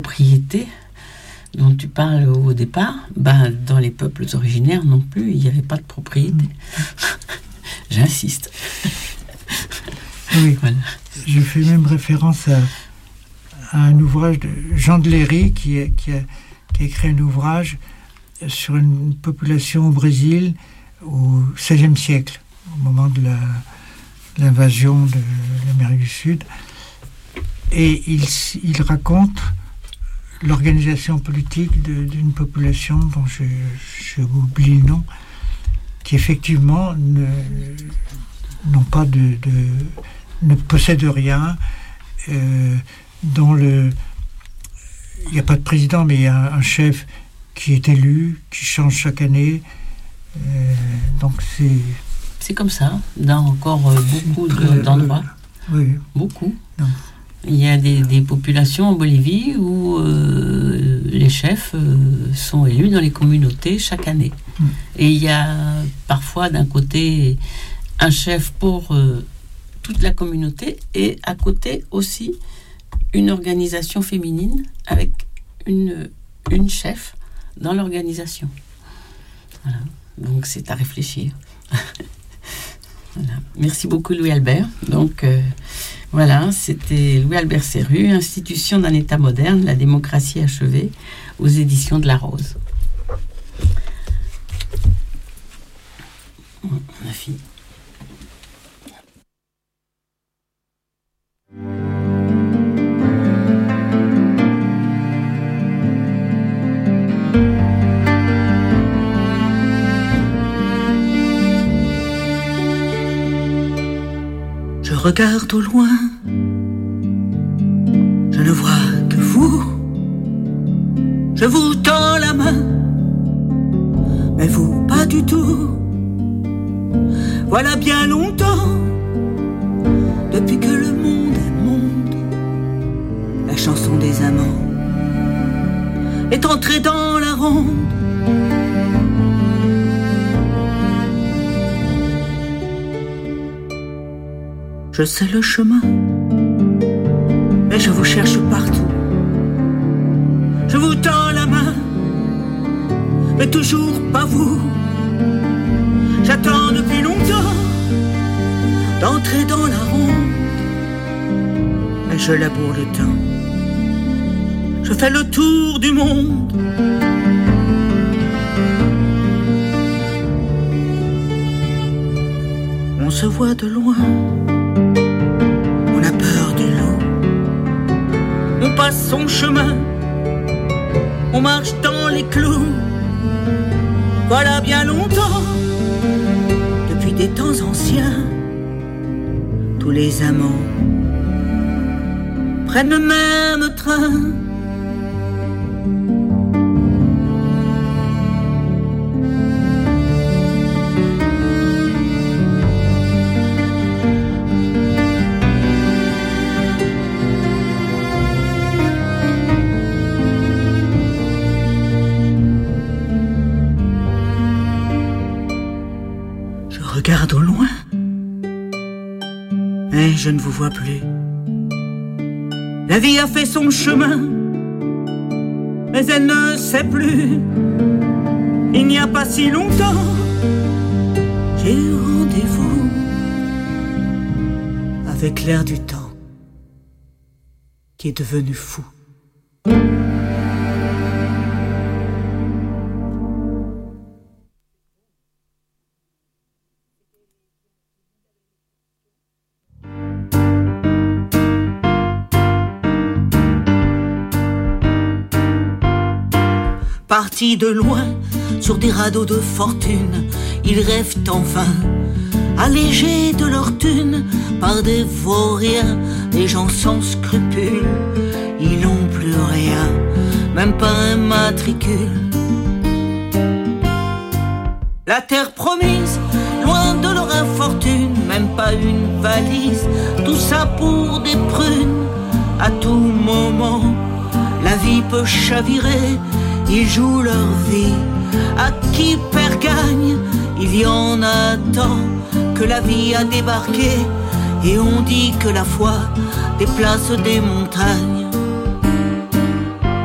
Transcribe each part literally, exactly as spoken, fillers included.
propriété dont tu parles au départ, bah, dans les peuples originaires non plus, il n'y avait pas de propriété. J'insiste. Oui, voilà. Je fais même référence à, à un ouvrage de Jean de Léry qui a, qui, a, qui a écrit un ouvrage sur une population au Brésil au seizième siècle, au moment de la, l'invasion de l'Amérique du Sud. Et il, il raconte l'organisation politique de, d'une population dont je, je oublie le nom, qui effectivement ne, n'ont pas de, de, ne possèdent rien, euh, dont le, il n'y a pas de président, mais il y a un chef qui est élu, qui change chaque année. Euh, donc c'est... C'est comme ça, dans encore euh, beaucoup très, d'endroits. Euh, oui. Beaucoup. Non. Il y a des, des populations en Bolivie où euh, les chefs euh, sont élus dans les communautés chaque année. Mm. Et il y a parfois d'un côté un chef pour euh, toute la communauté et à côté aussi une organisation féminine avec une, une chef dans l'organisation. Voilà. Donc c'est à réfléchir. Voilà. Merci beaucoup Louis Albert. Donc euh, voilà, c'était Louis Albert Serru, Institution d'un État moderne, la démocratie achevée, aux éditions de La Rose. On a fini. Je regarde au loin, je ne vois que vous. Je vous tends la main, mais vous pas du tout. Voilà bien longtemps, depuis que le monde est monde, la chanson des amants est entrée dans la ronde. Je sais le chemin, mais je vous cherche partout. Je vous tends la main, mais toujours pas vous. J'attends depuis longtemps d'entrer dans la ronde, mais je laboure le temps. Je fais le tour du monde. On se voit de loin. On a peur du loup. On passe son chemin. On marche dans les clous. Voilà bien longtemps, depuis des temps anciens, tous les amants prennent le même train. Regarde au loin, mais je ne vous vois plus. La vie a fait son chemin, mais elle ne sait plus. Il n'y a pas si longtemps, j'ai eu rendez-vous avec l'air du temps qui est devenu fou. Partis de loin, sur des radeaux de fortune, ils rêvent enfin, allégés de leur thune, par des vauriens, des gens sans scrupules. Ils n'ont plus rien, même pas un matricule. La terre promise, loin de leur infortune, même pas une valise, tout ça pour des prunes. À tout moment, la vie peut chavirer. Ils jouent leur vie, à qui perd gagne. Il y en a tant que la vie a débarqué, et on dit que la foi déplace des montagnes.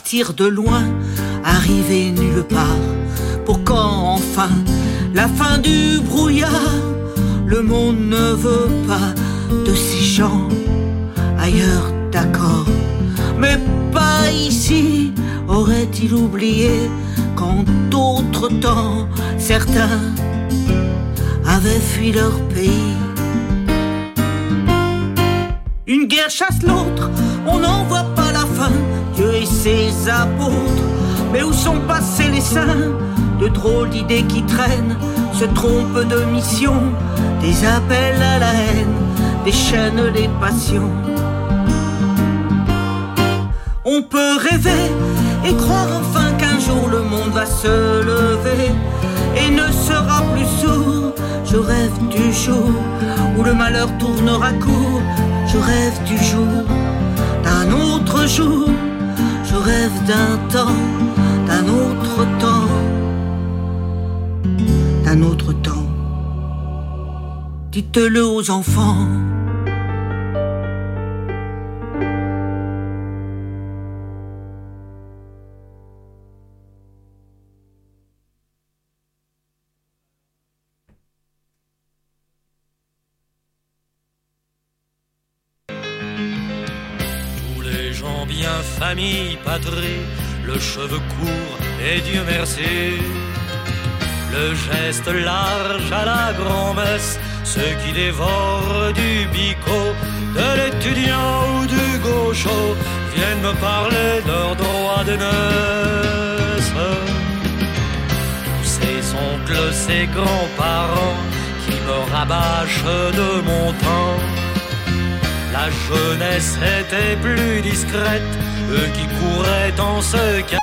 partir de loin, arriver nulle part. Pour quand enfin la fin du brouillard? Le monde ne veut pas de ces gens ailleurs, d'accord, mais pas ici. Aurait-il oublié qu'en d'autres temps, certains avaient fui leur pays? Une guerre chasse l'autre, on n'en voit pas la fin. Dieu et ses apôtres, mais où sont passés les saints? De drôles d'idées qui traînent, se trompent de mission, des appels à la haine, déchaînent les passions. On peut rêver et croire enfin qu'un jour le monde va se lever et ne sera plus sourd. Je rêve du jour où le malheur tournera court. Je rêve du jour d'un autre jour. Je rêve d'un temps, d'un autre temps, d'un autre temps. Dites-le aux enfants. Bien famille, patrie, le cheveu court et Dieu merci. Le geste large à la grand-messe, ceux qui dévorent du bico, de l'étudiant ou du gaucho, viennent me parler de leurs droits de noces. Tous ces oncles, ces grands-parents qui me rabâchent de mon temps. La jeunesse était plus discrète, eux qui couraient en se cachant.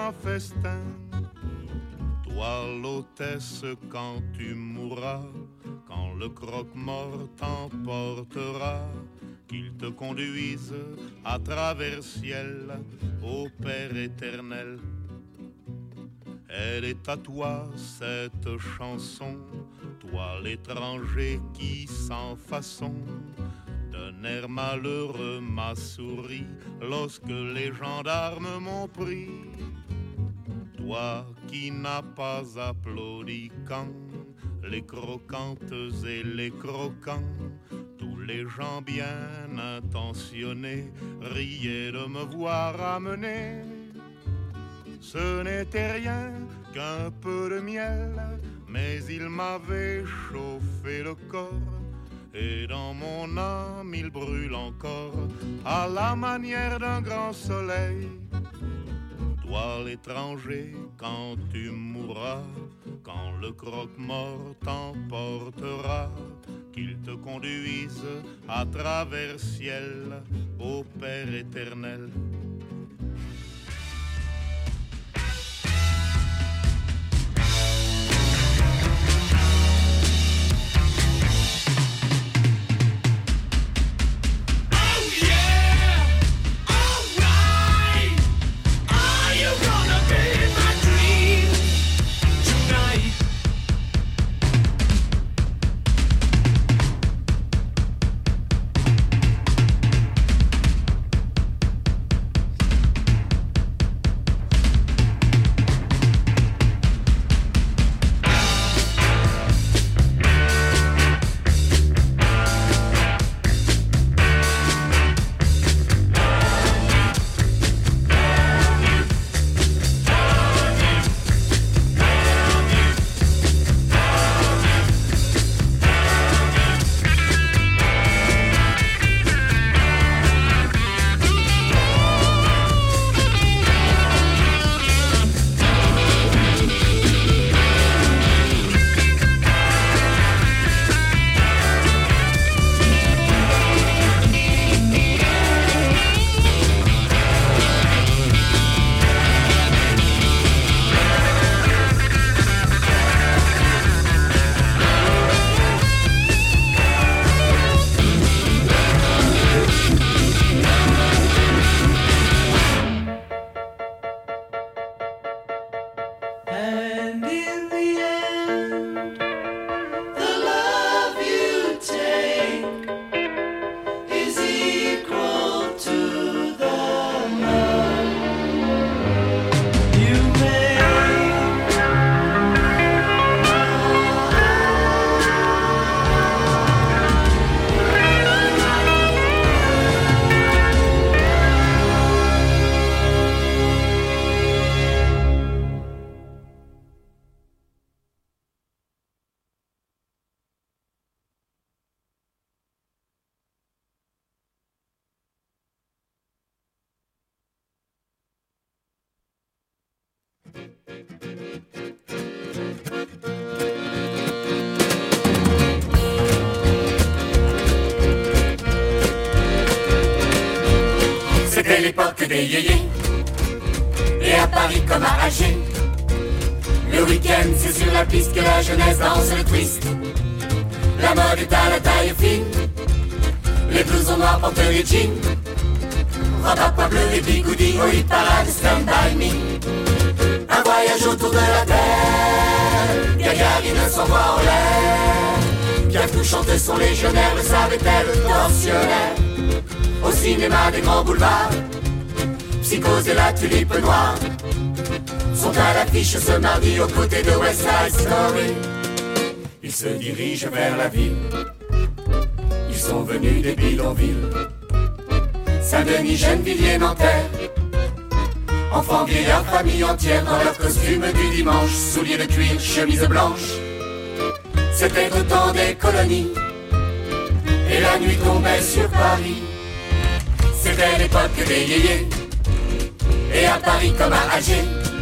grand festin. Toi l'hôtesse quand tu mourras, quand le croque-mort t'emportera, qu'il te conduise à travers ciel au Père éternel. Elle est à toi cette chanson, toi l'étranger qui sans façon d'un air malheureux m'a souri lorsque les gendarmes m'ont pris. Toi qui n'as pas applaudi quand les croquantes et les croquants, tous les gens bien intentionnés riaient de me voir amener. Ce n'était rien qu'un peu de miel, mais il m'avait chauffé le corps. Et dans mon âme il brûle encore à la manière d'un grand soleil. Toi l'étranger quand tu mourras, quand le croque-mort t'emportera, qu'il te conduise à travers ciel au Père éternel. C'était l'époque des yéyés, et à Paris comme à Alger, le week-end c'est sur la piste que la jeunesse danse le twist. La mode est à la taille fine, les blousons noirs portent les jeans, robe à pois bleu et bigoudi, au hit parade Stand By Me. Un voyage autour de la terre, Gagarine s'envoie en l'air. Bien touchantes sont légionnaires, le savait-elle, torsionnaire. Au cinéma des grands boulevards, Psychose et la tulipe noire sont à l'affiche ce mardi aux côtés de West Side Story. Ils se dirigent vers la ville, ils sont venus des bidonvilles, Saint-Denis, Gennevilliers, Nanterre. Enfants, vieillards, famille entière dans leurs costumes du dimanche, souliers de cuir, chemise blanche. C'était au temps des colonies, et la nuit tombait sur Paris. C'était l'époque des yéyés, et à Paris comme à Alger,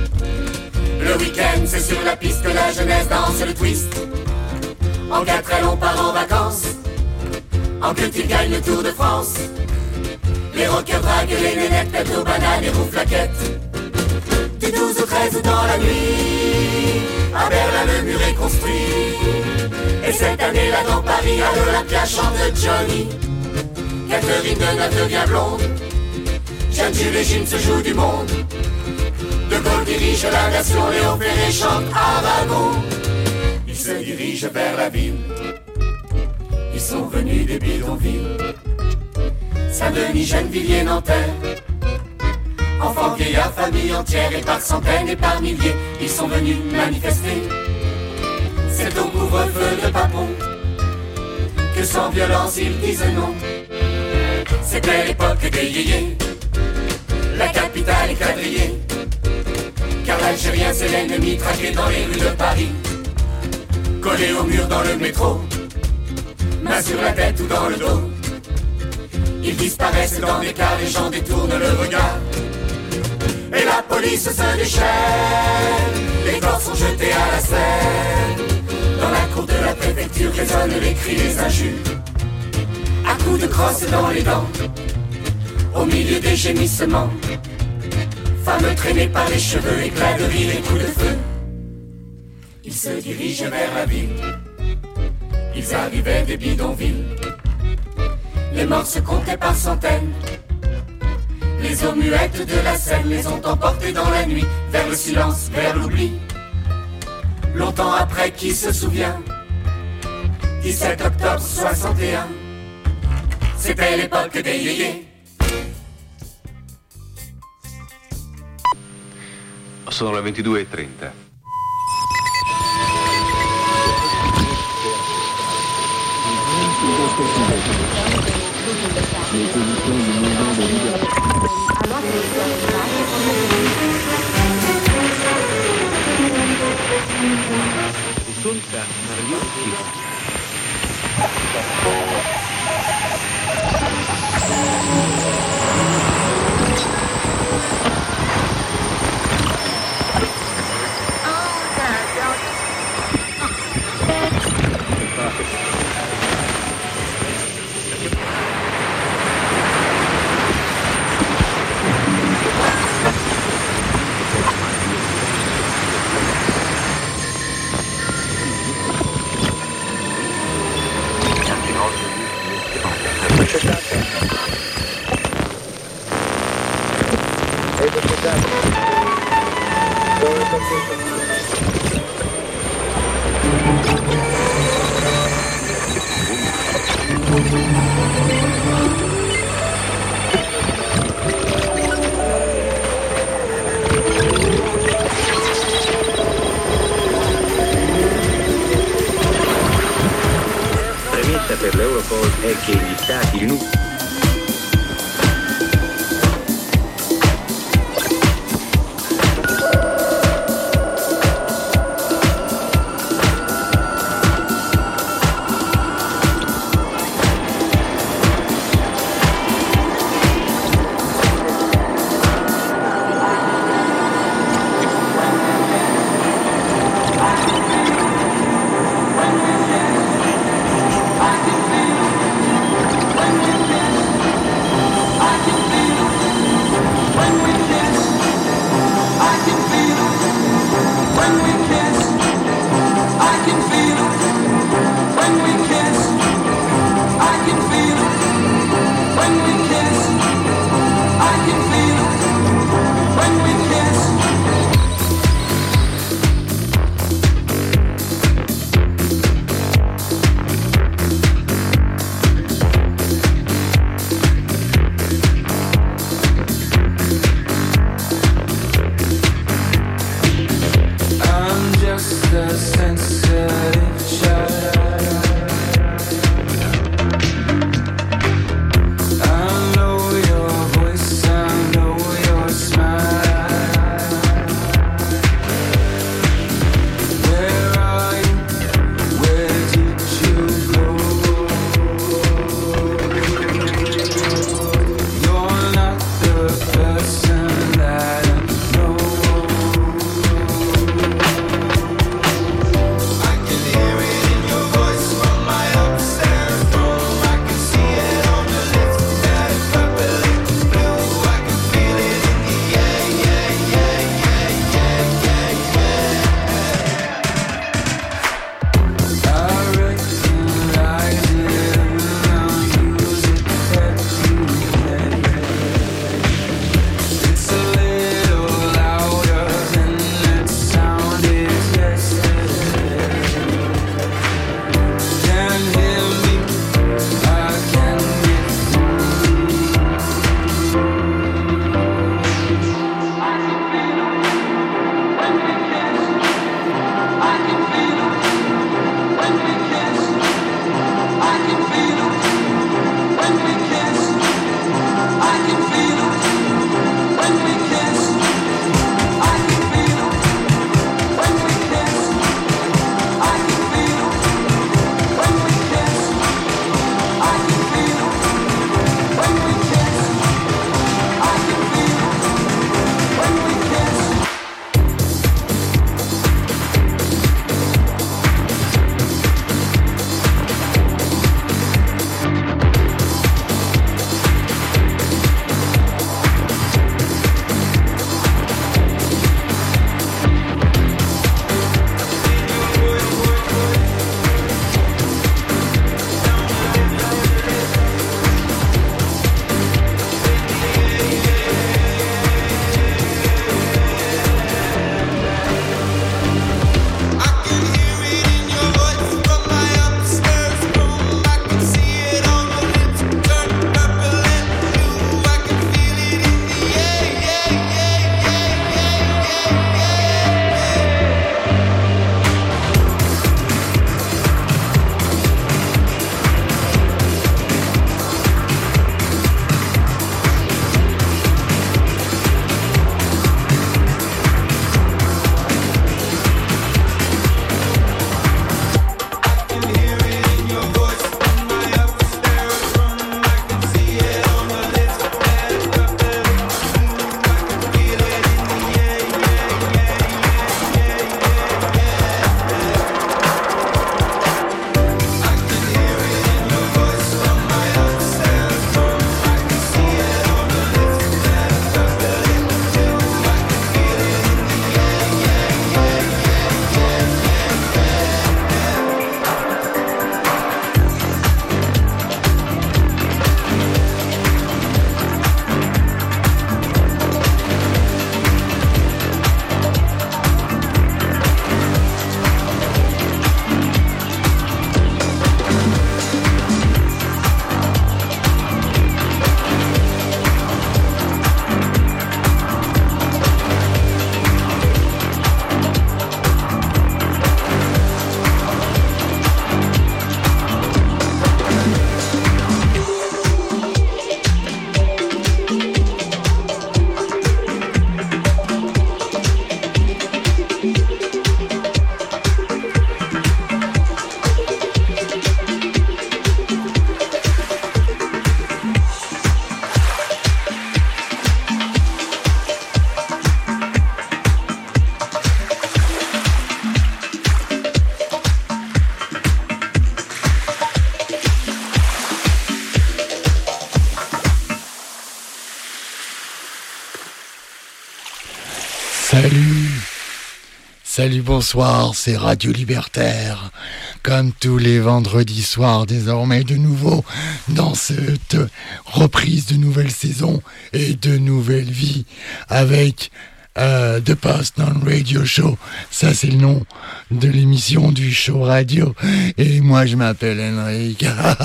le week-end c'est sur la piste que la jeunesse danse le twist. En quatre ailes on part en vacances, en que tu gagnes le Tour de France. Les rockers draguent les nénettes, pètent aux bananes et rouflaquettes. Du douze au treize dans la nuit, à Berlin le mur est construit. Et cette année-là dans Paris, à l'Olympia chante Johnny. Catherine Deneuve devient blonde, Jeanne du régime se joue du monde. De Gaulle dirige la nation, Léon Ferré chante Aragon. Ils se dirigent vers la ville, ils sont venus des bidonvilles. Saint-Denis, Gennevilliers, Nanterre, enfants, vieillards, familles entières. Et par centaines et par milliers, ils sont venus manifester. C'est au couvre-feu de Papon que sans violence ils disent non. C'était l'époque des yéyés, la capitale est quadrillée, car l'Algérien c'est l'ennemi traqué dans les rues de Paris. Collé au mur dans le métro, main sur la tête ou dans le dos, ils disparaissent dans des cars, les gens détournent le regard. Et la police se déchaîne, les corps sont jetés à la Seine. Dans la cour de la préfecture résonnent les cris, les injures, à coups de crosse dans les dents, au milieu des gémissements. Femmes traînées par les cheveux, éclats de rire et coups de feu. Ils se dirigent vers la ville, ils arrivaient des bidonvilles. Les morts se comptaient par centaines, les eaux muettes de la Seine les ont emportés dans la nuit, vers le silence, vers l'oubli. Longtemps après, qui se souvient, dix-sept octobre soixante et un, c'était l'époque des yéyés. Sono le ventidue e trenta. Risulta nervioso. Premessa per l'Europol è che gli stati rinunciano. We'll be right back. Salut. Salut, bonsoir, c'est Radio Libertaire. Comme tous les vendredis soirs, désormais de nouveau, dans cette reprise de nouvelle saison et de nouvelle vie avec euh, The Post Non Radio Show. Ça, c'est le nom de l'émission du show radio. Et moi, je m'appelle Henrik.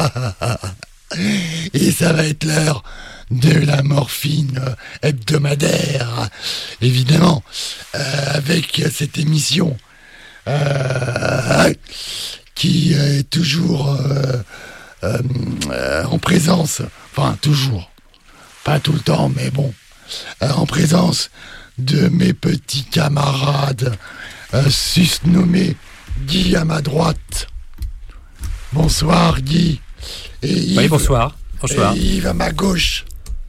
Et ça va être l'heure de la morphine hebdomadaire, évidemment, euh, avec cette émission euh, qui est toujours euh, euh, euh, en présence, enfin toujours, pas tout le temps, mais bon, euh, en présence de mes petits camarades euh, susnommés Guy à ma droite. Bonsoir Guy. Et Yves, oui, bonsoir. Bonsoir. Et Yves à ma gauche.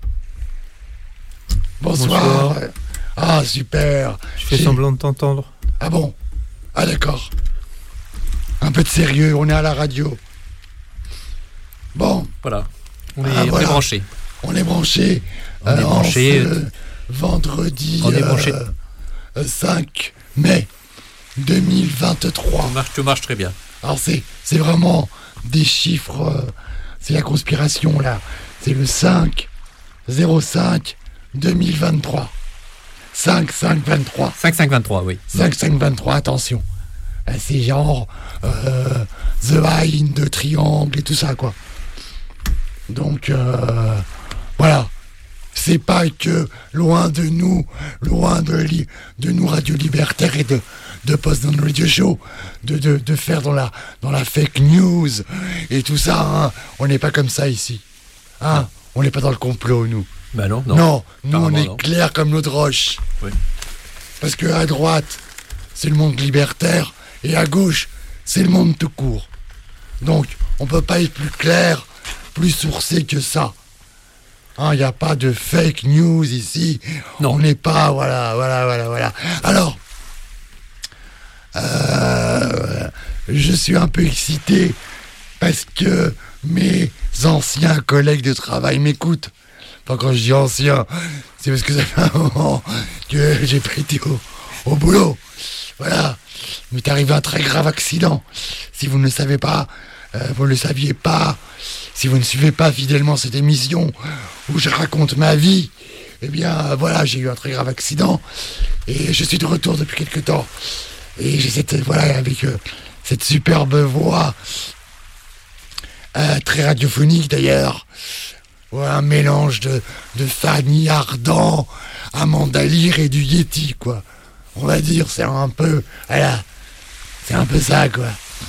Bonsoir. Bonsoir. Ah, super. Je fais J'ai... semblant de t'entendre. Ah bon? Ah d'accord. Un peu de sérieux, on est à la radio. Bon. Voilà. On est, ah, on voilà. est branché. On est branché. On euh, est branché. Euh, vendredi on est branché. Euh, cinq mai deux mille vingt-trois. Tu marches, tu marches très bien. Alors c'est, c'est vraiment des chiffres... Euh, c'est la conspiration là. C'est le cinq zéro cinq deux mille vingt-trois. cinq cinq vingt-trois. cinq cinq vingt-trois, oui. cinq cinq vingt-trois, attention. C'est genre euh, The Line de Triangle et tout ça, quoi. Donc, euh, voilà. C'est pas que loin de nous, loin de, li- de nous Radio Libertaire et de, de Post Non Radio Show, de, de, de faire dans la, dans la fake news et tout ça, hein. On n'est pas comme ça ici. Hein. On n'est pas dans le complot, nous. Bah non, non. Non, nous on est non. clair comme l'eau de roche. Oui. Parce que à droite, c'est le monde libertaire, et à gauche, c'est le monde tout court. Donc, on peut pas être plus clair, plus sourcé que ça. Il hein, n'y a pas de fake news ici. Non. On n'est pas, voilà, voilà, voilà, voilà. Alors, euh, je suis un peu excité parce que mes anciens collègues de travail m'écoutent. Enfin, quand je dis ancien, c'est parce que ça fait un moment que j'ai pas été au, au boulot. Voilà. Il m'est arrivé un très grave accident. Si vous ne le savez pas, euh, vous ne le saviez pas, si vous ne suivez pas fidèlement cette émission où je raconte ma vie, eh bien, voilà, j'ai eu un très grave accident et je suis de retour depuis quelque temps. Et j'ai cette, voilà, avec euh, cette superbe voix, euh, très radiophonique d'ailleurs. Ouais, un mélange de, de Fanny Ardant, Amanda Lear et du Yeti, quoi. On va dire, c'est un peu... Voilà. C'est un peu ça, quoi.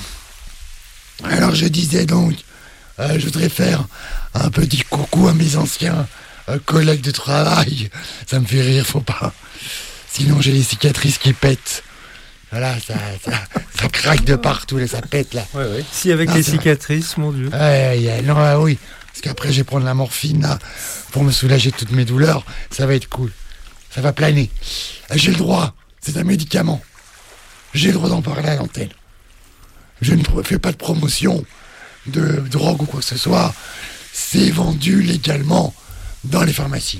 Alors, je disais donc, euh, je voudrais faire un petit coucou à mes anciens euh, collègues de travail. Ça me fait rire, faut pas. Sinon, j'ai les cicatrices qui pètent. Voilà, ça, ça, ça craque de partout, là, ça pète, là. Ouais, ouais. Si, avec non, les cicatrices, vrai. Mon Dieu. Ouais, yeah, non, ah, oui. Parce qu'après, je vais prendre la morphine, là, pour me soulager de toutes mes douleurs. Ça va être cool. Ça va planer. J'ai le droit. C'est un médicament. J'ai le droit d'en parler à l'antenne. Je ne fais pas de promotion de drogue ou quoi que ce soit. C'est vendu légalement dans les pharmacies.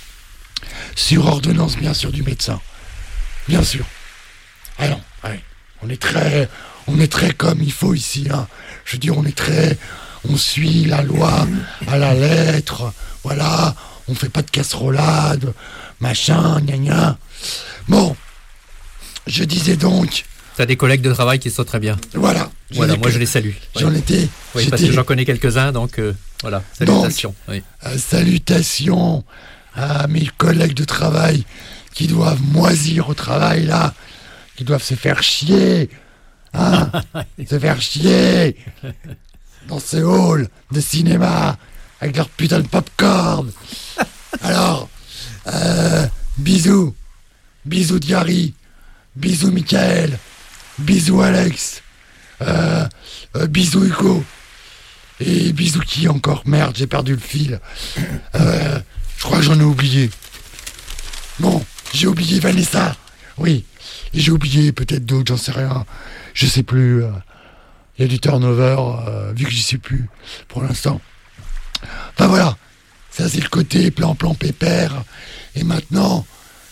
Sur ordonnance, bien sûr, du médecin. Bien sûr. Ah non, ouais. On est très... On est très comme il faut ici, hein. Je veux dire, on est très... On suit la loi à la lettre, voilà, on fait pas de casserolade, machin, gna gna. Bon, je disais donc... T'as des collègues de travail qui sont très bien. Voilà. Voilà, moi je les salue. J'en ouais. étais... Oui, parce que j'en connais quelques-uns, donc euh, voilà, salutations. Donc, oui. euh, salutations à mes collègues de travail qui doivent moisir au travail, là, qui doivent se faire chier, hein, se faire chier dans ce hall de cinéma avec leur putain de popcorn. Alors, euh, bisous, bisous Diary, bisous Michael, bisous Alex, euh, euh, bisous Hugo, et bisous qui encore? Merde, j'ai perdu le fil. Euh, je crois que j'en ai oublié. Bon, j'ai oublié Vanessa, oui, et j'ai oublié peut-être d'autres, j'en sais rien, je sais plus. Euh, Il y a du turnover, euh, vu que j'y suis plus pour l'instant. Enfin voilà, ça c'est le côté plan plan pépère. Et maintenant,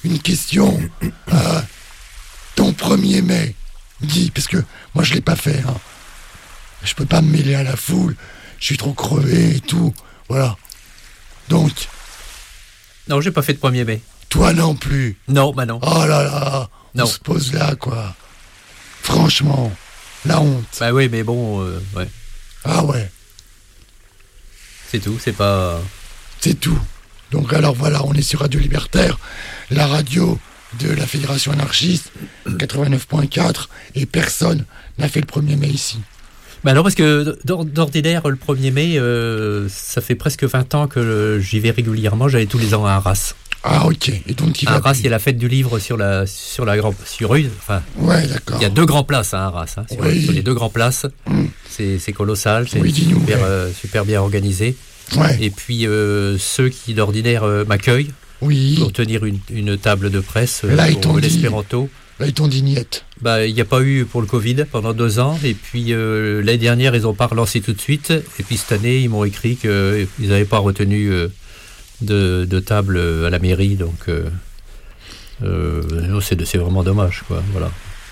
une question. Euh, ton premier mai, dis, parce que moi je l'ai pas fait. Hein. Je peux pas me mêler à la foule. Je suis trop crevé et tout. Voilà. Donc. Non, j'ai pas fait de premier mai. Toi non plus. Non, bah non. Oh là là. Non. On se pose là, quoi. Franchement, la honte. Bah oui, mais bon, euh, ouais. Ah ouais. C'est tout, c'est pas... C'est tout. Donc alors voilà, on est sur Radio Libertaire, la radio de la Fédération anarchiste, quatre-vingt-neuf point quatre, et personne n'a fait le premier mai ici. Bah non, parce que d'ordinaire, le premier mai, euh, ça fait presque vingt ans que j'y vais régulièrement, j'allais tous les ans à Arras. Ah ok, et donc il va... À Arras, il y a la fête du livre sur la, sur la grande... Sur une, enfin... Ouais, d'accord. Il y a deux grands places à Arras, hein, sur, oui. sur les deux grands places. Mm. C'est, c'est colossal, c'est oui, super, euh, super bien organisé. Ouais. Et puis euh, ceux qui d'ordinaire euh, m'accueillent oui. pour tenir une, une table de presse euh, là, pour l'espéranto. Là, ils t'ont dit niette. Bah, il n'y a pas eu pour le Covid pendant deux ans. Et puis euh, l'année dernière, ils n'ont pas relancé tout de suite. Et puis cette année, ils m'ont écrit qu'ils n'avaient pas retenu euh, de, de table à la mairie. Donc euh, euh, c'est, c'est vraiment dommage, quoi. Voilà.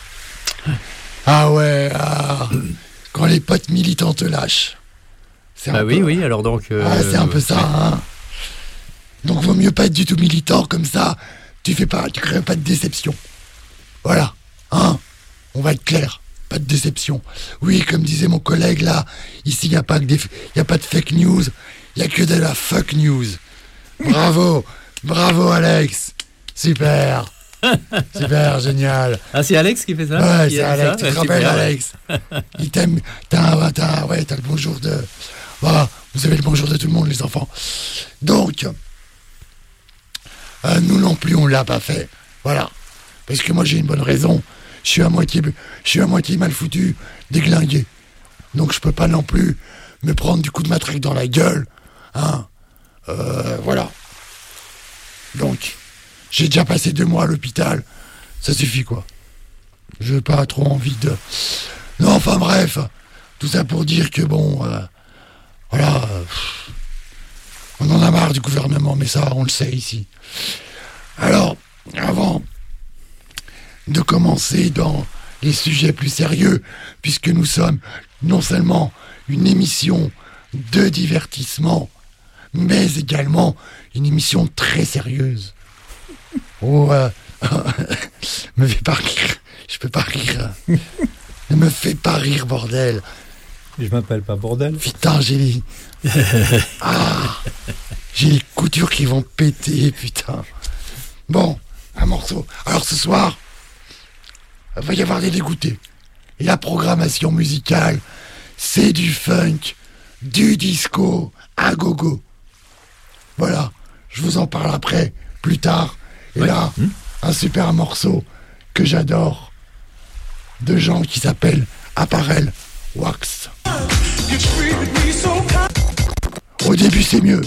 Ah ouais, ah, quand les potes militants te lâchent. C'est bah oui, peu... oui, alors donc... Euh, ah, c'est un peu ça, hein. Donc, vaut mieux pas être du tout militant, comme ça, tu fais pas, tu crées pas de déception. Voilà, hein. On va être clair, pas de déception. Oui, comme disait mon collègue, là, ici, il n'y a pas que des... y a pas de fake news, il y a que de la fuck news. Bravo, bravo, Alex. Super. Super, génial. Ah, c'est Alex qui fait ça? Ouais, qui c'est Alex, ça tu te rappelles, Alex. Il t'aime, t'as, t'as, ouais, t'as le bonjour de... Voilà, vous avez le bonjour de tout le monde, les enfants. Donc, euh, nous non plus, on l'a pas fait. Voilà. Parce que moi, j'ai une bonne raison. Je suis à moitié, je suis à moitié mal foutu, déglingué. Donc, je peux pas non plus me prendre du coup de matraque dans la gueule. Hein. Euh, voilà. Donc, j'ai déjà passé deux mois à l'hôpital. Ça suffit, quoi. Je n'ai pas trop envie de... Non, enfin, bref. Tout ça pour dire que, bon... Euh, Voilà, euh, on en a marre du gouvernement, mais ça, on le sait ici. Alors, avant de commencer dans les sujets plus sérieux, puisque nous sommes non seulement une émission de divertissement, mais également une émission très sérieuse. Oh, euh, me fais pas rire, je peux pas rire. Ne me fais pas rire, bordel. Je m'appelle pas bordel. Putain, j'ai les... Ah, j'ai les coutures qui vont péter, putain. Bon, un morceau. Alors ce soir, il va y avoir des dégoûtés. Et la programmation musicale, c'est du funk, du disco, à gogo. Voilà, je vous en parle après, plus tard. Et ouais. là, mmh. un super morceau que j'adore, de gens qui s'appellent Apparel Wax. Au début, c'est mieux.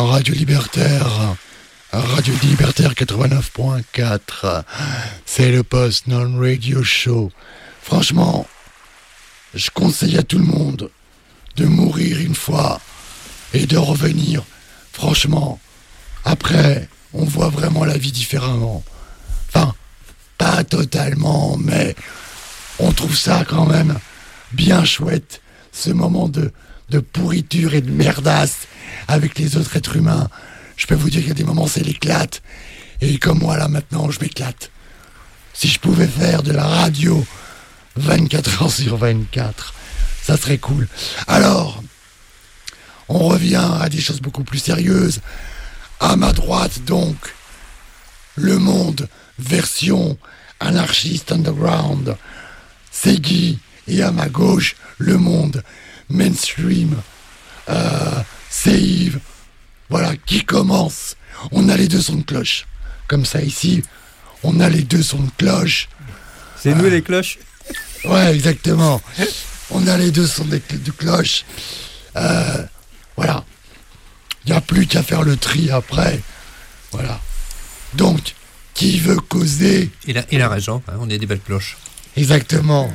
Radio Libertaire, Radio Libertaire quatre-vingt-neuf point quatre, c'est le Post Non Radio Show. Franchement, je conseille à tout le monde de mourir une fois et de revenir. Franchement, après, on voit vraiment la vie différemment. Enfin, pas totalement, mais on trouve ça quand même bien chouette, ce moment de, de pourriture et de merdasse avec les autres êtres humains. Je peux vous dire qu'il y a des moments, c'est l'éclate. Et comme moi, là, maintenant, je m'éclate. Si je pouvais faire de la radio vingt-quatre heures sur vingt-quatre, ça serait cool. Alors, on revient à des choses beaucoup plus sérieuses. À ma droite, donc, Le Monde, version anarchiste underground, c'est Guy. Et à ma gauche, Le Monde, mainstream, euh, c'est Yves. Voilà, qui commence. On a les deux sons de cloche. Comme ça, ici, on a les deux sons de cloche. C'est euh, nous les cloches. Ouais, exactement. On a les deux sons de, de cloche. Euh, voilà. Il n'y a plus qu'à faire le tri après. Voilà. Donc, qui veut causer? Il a, il a raison, hein, on est des belles cloches. Exactement.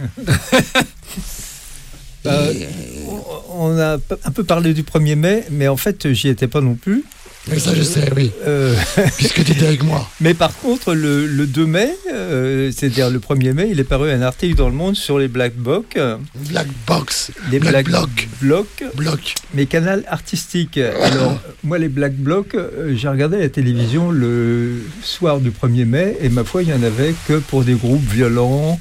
euh, on a un peu parlé du premier mai, mais en fait, j'y étais pas non plus. Mais ça, je sais, oui. Euh... Puisque tu étais avec moi. Mais par contre, le, le deux mai, euh, c'est-à-dire le premier mai, il est paru un article dans Le Monde sur les Black Blocs. Black Box. Les Black, Black Bloc. Blocs. Bloc. Mais canal artistique. Alors, moi, les Black Blocs, euh, j'ai regardé la télévision le soir du premier mai, et ma foi, il n'y en avait que pour des groupes violents.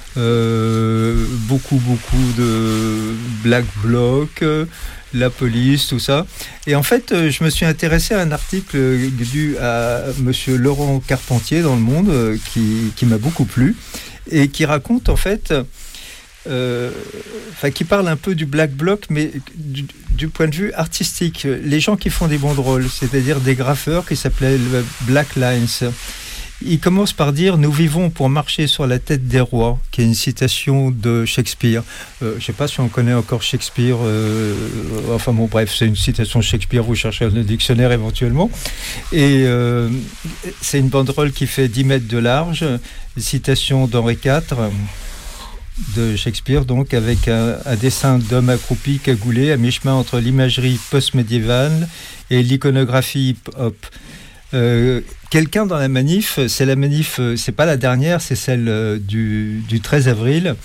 Euh, beaucoup beaucoup de Black Bloc, euh, la police, tout ça. Et en fait, euh, je me suis intéressé à un article dû à monsieur Laurent Carpentier dans Le Monde, euh, qui, qui m'a beaucoup plu, et qui raconte en fait, euh, enfin qui parle un peu du Black Bloc, mais du, du point de vue artistique. Les gens qui font des banderoles, c'est-à-dire des graffeurs qui s'appelaient Black Lines. Il commence par dire « Nous vivons pour marcher sur la tête des rois », qui est une citation de Shakespeare. Euh, je ne sais pas si on connaît encore Shakespeare. Euh, enfin bon, bref, c'est une citation de Shakespeare. Vous cherchez dans le dictionnaire éventuellement. Et euh, c'est une banderole qui fait dix mètres de large. Citation d'Henri quatre de Shakespeare, donc avec un, un dessin d'homme accroupi, cagoulé, à mi-chemin entre l'imagerie post-médiévale et l'iconographie hip-hop. Euh, quelqu'un dans la manif, c'est la manif, c'est pas la dernière, c'est celle euh, du, du treize avril,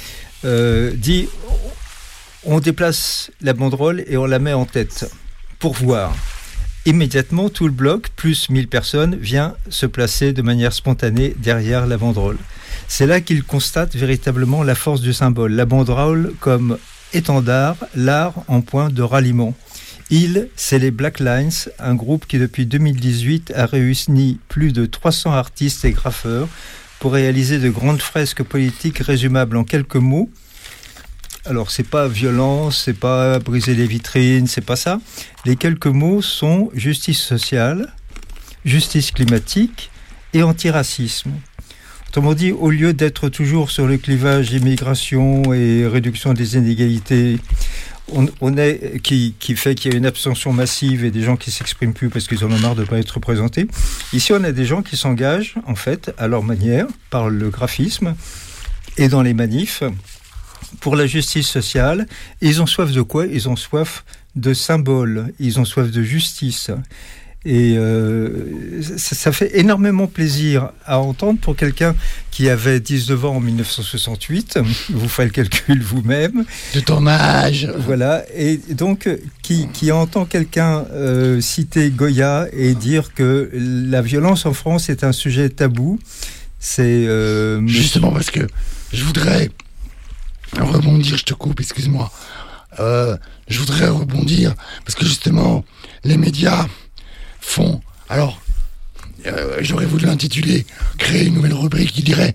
euh, dit on déplace la banderole et on la met en tête pour voir. Immédiatement, tout le bloc, plus mille personnes, vient se placer de manière spontanée derrière la banderole. C'est là qu'il constate véritablement la force du symbole, la banderole comme étendard, l'art en point de ralliement. Il, c'est les Black Lines, un groupe qui depuis deux mille dix-huit a réuni plus de trois cents artistes et graffeurs pour réaliser de grandes fresques politiques résumables en quelques mots. Alors, c'est pas violence, c'est pas briser les vitrines, c'est pas ça. Les quelques mots sont justice sociale, justice climatique et antiracisme. Autrement dit, au lieu d'être toujours sur le clivage immigration et réduction des inégalités, On, on est, qui, qui fait qu'il y a une abstention massive et des gens qui ne s'expriment plus parce qu'ils en ont marre de ne pas être représentés. Ici, on a des gens qui s'engagent, en fait, à leur manière, par le graphisme et dans les manifs, pour la justice sociale. Et ils ont soif de quoi? Ils ont soif de symboles, ils ont soif de justice. Et euh, ça, ça fait énormément plaisir à entendre pour quelqu'un qui avait dix-neuf ans en mille neuf cent soixante-huit. Vous faites le calcul vous-même. De ton âge. Voilà. Et donc, qui, qui entend quelqu'un euh, citer Goya et dire que la violence en France est un sujet tabou, c'est... Euh, Justement parce que je voudrais rebondir, je te coupe, excuse-moi. Euh, je voudrais rebondir parce que justement, les médias font. Alors, euh, j'aurais voulu l'intituler, créer une nouvelle rubrique qui dirait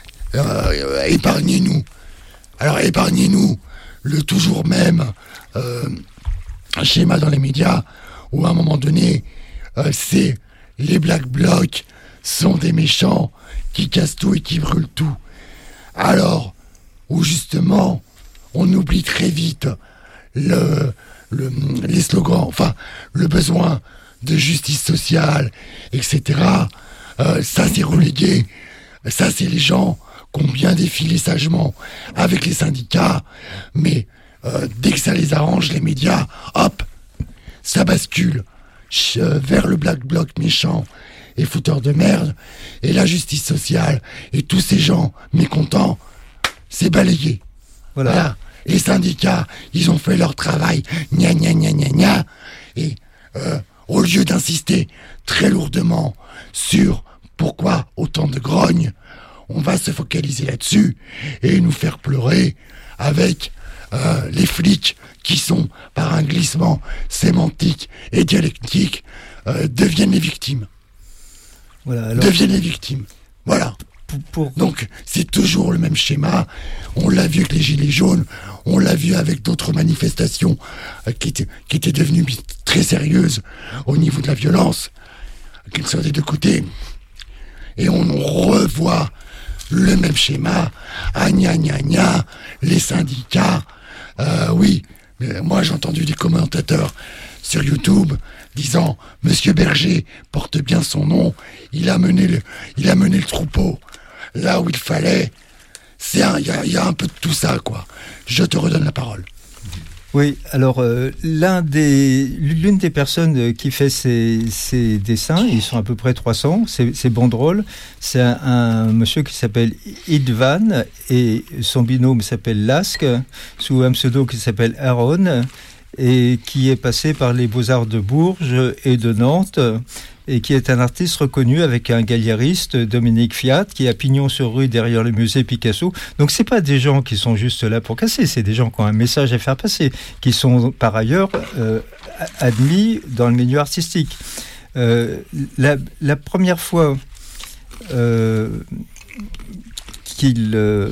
euh, épargnez-nous. Alors, épargnez-nous le toujours même euh, schéma dans les médias où à un moment donné, euh, c'est les Black Blocs sont des méchants qui cassent tout et qui brûlent tout. Alors, où justement, on oublie très vite le, le, les slogans, enfin, le besoin de justice sociale, et cetera, euh, ça c'est relégué. Ça c'est les gens qui ont bien défilé sagement avec les syndicats, mais euh, dès que ça les arrange, les médias, hop, ça bascule euh, vers le black bloc méchant et fouteur de merde, et la justice sociale, et tous ces gens mécontents, c'est balayé. Voilà. Voilà. Les syndicats, ils ont fait leur travail, gna gna gna gna gna, et euh, au lieu d'insister très lourdement sur pourquoi autant de grogne, on va se focaliser là-dessus et nous faire pleurer avec euh, les flics qui sont, par un glissement sémantique et dialectique, euh, deviennent les victimes. Voilà, alors... Deviennent les victimes. Voilà. Pour, pour... Donc, c'est toujours le même schéma. On l'a vu avec les Gilets jaunes, on l'a vu avec d'autres manifestations euh, qui, étaient, qui étaient devenues très sérieuses au niveau de la violence, qu'elles soient des deux côtés. Et on revoit le même schéma. Ah, gna gna gna, les syndicats. Euh, oui, mais moi j'ai entendu des commentateurs sur YouTube disant « Monsieur Berger porte bien son nom, il a mené le, il a mené le troupeau là où il fallait. » C'est un, il y a, y a un peu de tout ça, quoi. Je te redonne la parole. Oui, alors euh, l'un des, l'une des personnes qui fait ces, ces dessins, ils sont à peu près trois cents, c'est, c'est banderoles, c'est un, un monsieur qui s'appelle Idvan et son binôme s'appelle Lask, sous un pseudo qui s'appelle Aaron, et qui est passé par les Beaux-Arts de Bourges et de Nantes, et qui est un artiste reconnu avec un galliériste, Dominique Fiat, qui a pignon sur rue derrière le musée Picasso. Donc c'est pas des gens qui sont juste là pour casser, c'est des gens qui ont un message à faire passer, qui sont par ailleurs euh, admis dans le milieu artistique. Euh, la, la première fois euh, qu'il... Euh,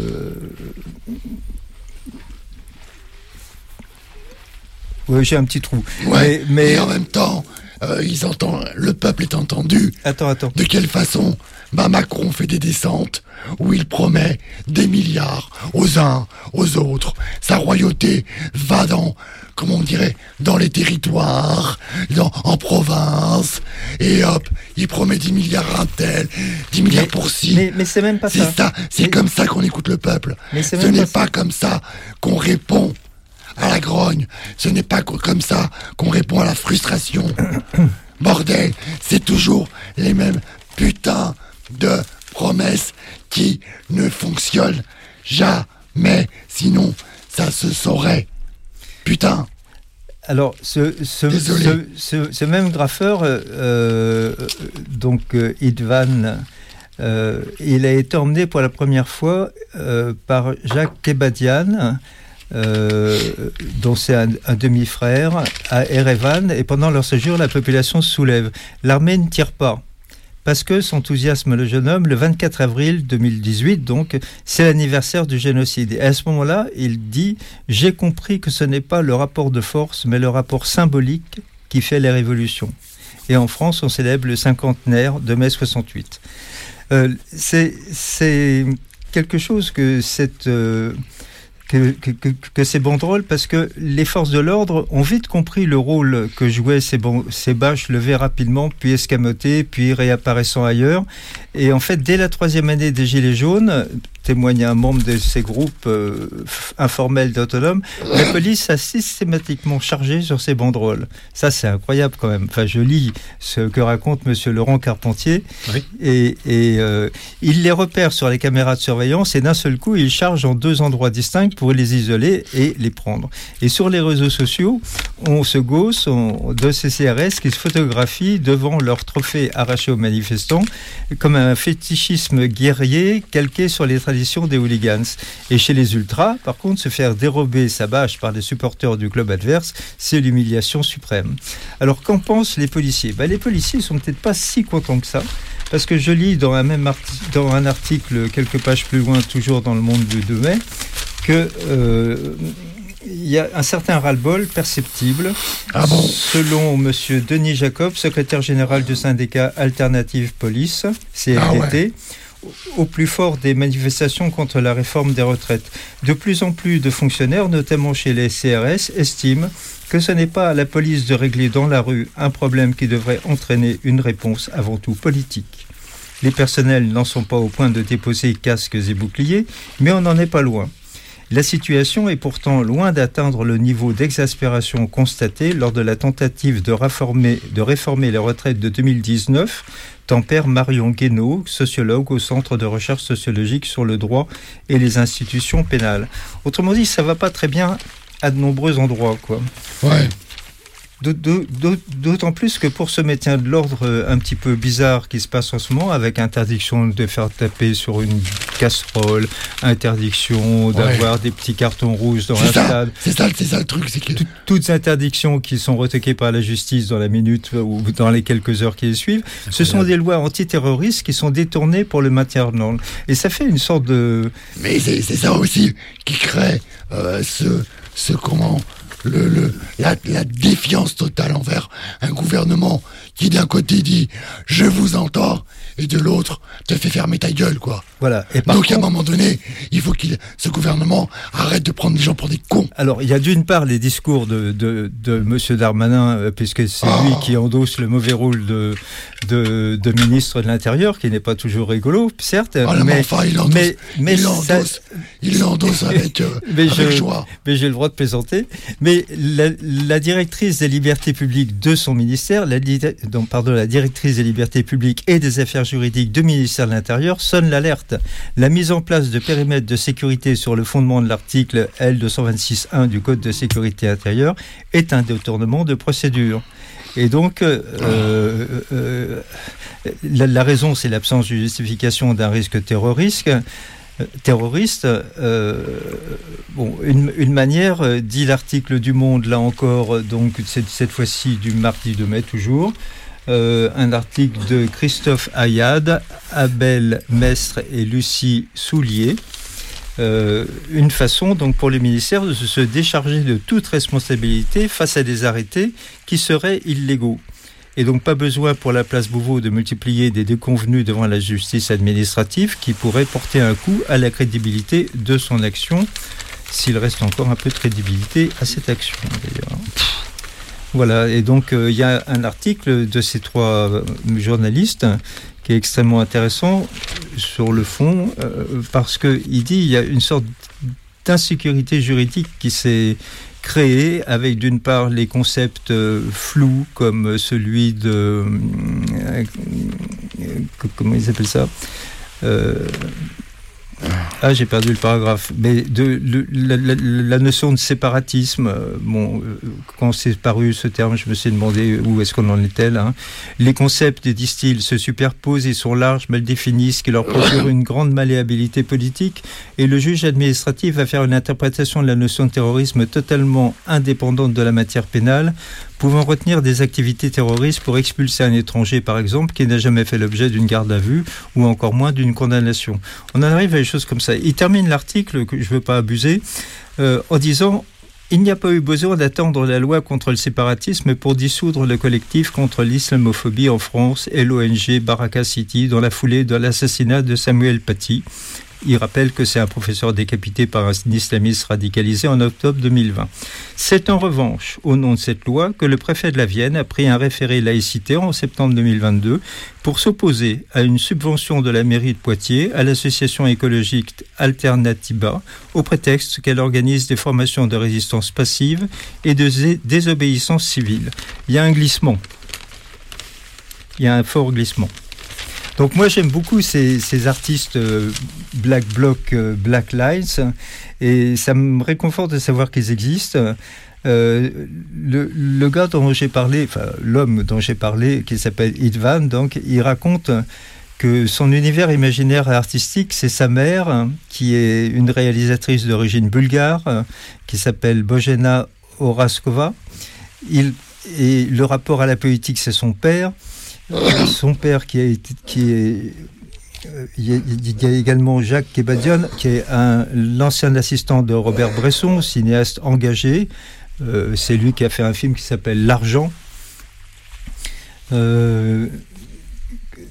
oui, j'ai un petit trou. Ouais, mais, mais... Et en même temps... Euh, ils entendent, le peuple est entendu. Attends, attends. De quelle façon bah, Macron fait des descentes où il promet des milliards aux uns, aux autres. Sa royauté va dans, comment on dirait, dans les territoires, dans, en province, et hop, il promet dix milliards à un tel, dix milliards mais, pour ci. Mais, mais c'est même pas c'est ça. ça. C'est mais... comme ça qu'on écoute le peuple. Mais c'est Ce n'est pas, pas comme ça qu'on répond à la grogne. Ce n'est pas comme ça qu'on répond à la frustration. Bordel, c'est toujours les mêmes putains de promesses qui ne fonctionnent jamais. Sinon, ça se saurait. Putain. Alors, ce, ce, ce, ce, ce même graffeur, euh, donc euh, Idvan, euh, il a été emmené pour la première fois euh, par Jacques Kebadian, Euh, dont c'est un, un demi-frère, à Erevan, et pendant leur séjour, la population se soulève. L'armée ne tire pas, parce que s'enthousiasme le jeune homme, le vingt-quatre avril deux mille dix-huit, donc, c'est l'anniversaire du génocide. Et à ce moment-là, il dit « J'ai compris que ce n'est pas le rapport de force, mais le rapport symbolique qui fait les révolutions. » Et en France, on célèbre le cinquantenaire de mai soixante-huit. Euh, c'est, c'est quelque chose que cette... Euh, Que, que, que, que ces banderoles, parce que les forces de l'ordre ont vite compris le rôle que jouaient ces, bon, ces bâches levées rapidement, puis escamotées, puis réapparaissant ailleurs. Et en fait, dès la troisième année des Gilets jaunes, témoigne un membre de ces groupes euh, informels d'autonomes, la police a systématiquement chargé sur ces banderoles. Ça, c'est incroyable quand même. Enfin, je lis ce que raconte monsieur Laurent Carpentier, oui. et, et euh, il les repère sur les caméras de surveillance, et d'un seul coup, il charge en deux endroits distincts pour les isoler et les prendre. Et sur les réseaux sociaux, on se gausse on, de ces C R S qui se photographient devant leurs trophées arrachés aux manifestants, comme un fétichisme guerrier calqué sur les traditions des hooligans. Et chez les ultras, par contre, se faire dérober sa bâche par les supporters du club adverse, c'est l'humiliation suprême. Alors, qu'en pensent les policiers ? Ben, les policiers sont peut-être pas si contents que ça, parce que je lis dans un, même arti- dans un article quelques pages plus loin, toujours dans le Monde du deux mai, que euh, il y a un certain ras-le-bol perceptible. Ah bon ? Selon monsieur Denis Jacob, secrétaire général du syndicat Alternative Police, C F D T, ah ouais. au plus fort des manifestations contre la réforme des retraites. De plus en plus de fonctionnaires, notamment chez les C R S, estiment que ce n'est pas à la police de régler dans la rue un problème qui devrait entraîner une réponse avant tout politique. Les personnels n'en sont pas au point de déposer casques et boucliers, mais on n'en est pas loin. La situation est pourtant loin d'atteindre le niveau d'exaspération constaté lors de la tentative de réformer, de réformer les retraites de deux mille dix-neuf, tempère Marion Guénaud, sociologue au Centre de recherche sociologique sur le droit et les institutions pénales. Autrement dit, ça ne va pas très bien à de nombreux endroits, quoi. Ouais. D'autant plus que pour ce maintien de l'ordre un petit peu bizarre qui se passe en ce moment, avec interdiction de faire taper sur une casserole, interdiction d'avoir ouais. des petits cartons rouges dans c'est un ça, stade. C'est ça, c'est ça le truc. C'est que... Tout, toutes interdictions qui sont retoquées par la justice dans la minute ou dans les quelques heures qui les suivent, ce sont des lois antiterroristes qui sont détournées pour le maintien de l'ordre. Et ça fait une sorte de... Mais c'est, c'est ça aussi qui crée euh, ce, ce comment... Le, le, la, la défiance totale envers un gouvernement qui d'un côté dit « je vous entends » et de l'autre te fait fermer ta gueule, quoi. Voilà. Et donc contre, à un moment donné, il faut que ce gouvernement arrête de prendre les gens pour des cons. Alors il y a d'une part les discours de, de, de M. Darmanin, euh, puisque c'est oh. lui qui endosse le mauvais rôle de, de, de ministre de l'Intérieur, qui n'est pas toujours rigolo, certes. Oh, mais enfin, il l'endosse, mais, mais il l'endosse, ça... il l'endosse avec, euh, mais avec je, joie. Mais j'ai le droit de plaisanter. Mais la, la directrice des libertés publiques de son ministère, la, donc, pardon, la directrice des libertés publiques et des affaires juridiques du ministère de l'Intérieur sonne l'alerte. La mise en place de périmètres de sécurité sur le fondement de l'article L deux cent vingt-six un du Code de sécurité intérieure est un détournement de procédure. Et donc, euh, euh, la, la raison, c'est l'absence de justification d'un risque terroriste. terroriste euh, bon, une, une manière, euh, dit l'article du Monde, là encore, donc cette, cette fois-ci du mardi deux mai toujours, euh, un article de Christophe Ayad, Abel Mestre et Lucie Soulier. Euh, une façon donc pour les ministères de se décharger de toute responsabilité face à des arrêtés qui seraient illégaux. Et donc pas besoin pour la place Beauvau de multiplier des déconvenus devant la justice administrative qui pourraient porter un coup à la crédibilité de son action, s'il reste encore un peu de crédibilité à cette action d'ailleurs. Voilà, et donc il euh, y a un article de ces trois euh, journalistes qui est extrêmement intéressant sur le fond, euh, parce qu'il dit qu'il y a une sorte d'insécurité juridique qui s'est créée avec d'une part les concepts euh, flous comme celui de... Euh, comment ils appellent ça euh, Ah, j'ai perdu le paragraphe. Mais de, le, la, la, la notion de séparatisme, euh, bon, euh, quand c'est paru ce terme, je me suis demandé où est-ce qu'on en était là. Hein. Les concepts, disent-ils, se superposent et sont larges, mal définis, ce qui leur procure une grande malléabilité politique. Et le juge administratif va faire une interprétation de la notion de terrorisme totalement indépendante de la matière pénale, pouvant retenir des activités terroristes pour expulser un étranger, par exemple, qui n'a jamais fait l'objet d'une garde à vue ou encore moins d'une condamnation. On en arrive à des choses comme ça. Il termine l'article, que je ne veux pas abuser, euh, en disant « Il n'y a pas eu besoin d'attendre la loi contre le séparatisme pour dissoudre le collectif contre l'islamophobie en France et l'O N G Baraka City dans la foulée de l'assassinat de Samuel Paty. » Il rappelle que c'est un professeur décapité par un islamiste radicalisé en octobre deux mille vingt. C'est en revanche, au nom de cette loi, que le préfet de la Vienne a pris un référé laïcité en septembre deux mille vingt-deux pour s'opposer à une subvention de la mairie de Poitiers à l'association écologique Alternativa, au prétexte qu'elle organise des formations de résistance passive et de zé- désobéissance civile. Il y a un glissement. Il y a un fort glissement. Donc moi j'aime beaucoup ces, ces artistes euh, Black Bloc, euh, Black Lines, et ça me réconforte de savoir qu'ils existent. Euh, le, le gars dont j'ai parlé, enfin l'homme dont j'ai parlé, qui s'appelle Idvan, donc il raconte que son univers imaginaire et artistique, c'est sa mère, qui est une réalisatrice d'origine bulgare, qui s'appelle Bojana Oraskova. Il, et le rapport à la politique, c'est son père. Son père qui, a été, qui est... Il y, a, il y a également Jacques Kebadian, qui est un, l'ancien assistant de Robert Bresson, cinéaste engagé. Euh, c'est lui qui a fait un film qui s'appelle L'Argent. Euh,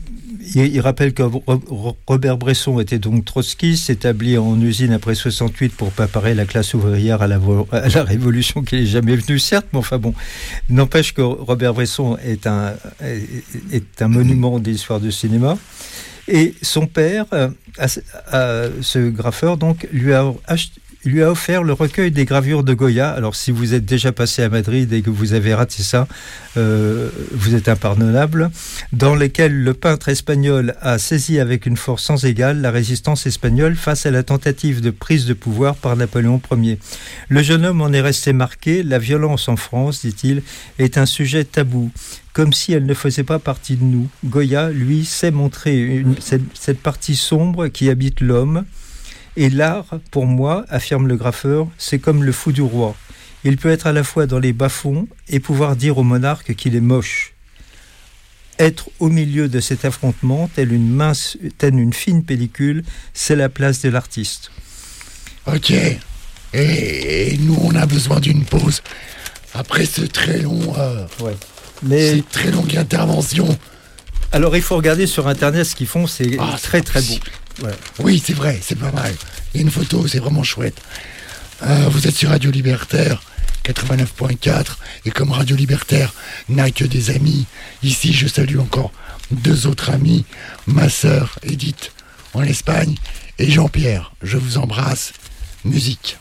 il, il rappelle que Robert Bresson était donc trotskiste, établi en usine après soixante-huit pour préparer la classe ouvrière à la, à la révolution qui n'est jamais venue, certes, mais enfin bon. N'empêche que Robert Bresson est un, est un monument de l'histoire du cinéma. Et son père, à, à, ce graffeur, donc, lui a acheté, lui a offert le recueil des gravures de Goya. Alors, si vous êtes déjà passé à Madrid et que vous avez raté ça, euh, vous êtes impardonnable, dans lesquels le peintre espagnol a saisi avec une force sans égale la résistance espagnole face à la tentative de prise de pouvoir par Napoléon Ier. Le jeune homme en est resté marqué. La violence en France, dit-il, est un sujet tabou, comme si elle ne faisait pas partie de nous. Goya, lui, sait montrer une, cette, cette partie sombre qui habite l'homme. Et l'art, pour moi, affirme le graffeur, c'est comme le fou du roi. Il peut être à la fois dans les bas-fonds et pouvoir dire au monarque qu'il est moche. Être au milieu de cet affrontement, tel une mince, telle une fine pellicule, c'est la place de l'artiste. Ok. Et nous, on a besoin d'une pause. Après ce très long... Euh, ouais. Mais... cette très longue intervention. Alors, il faut regarder sur Internet ce qu'ils font, c'est ah, très, très beau. Ouais. Oui, c'est vrai, c'est pas mal. Il y a une photo, c'est vraiment chouette. Euh, vous êtes sur Radio Libertaire quatre-vingt-neuf point quatre, et comme Radio Libertaire n'a que des amis, ici je salue encore deux autres amis, ma sœur Edith en Espagne et Jean-Pierre. Je vous embrasse. Musique.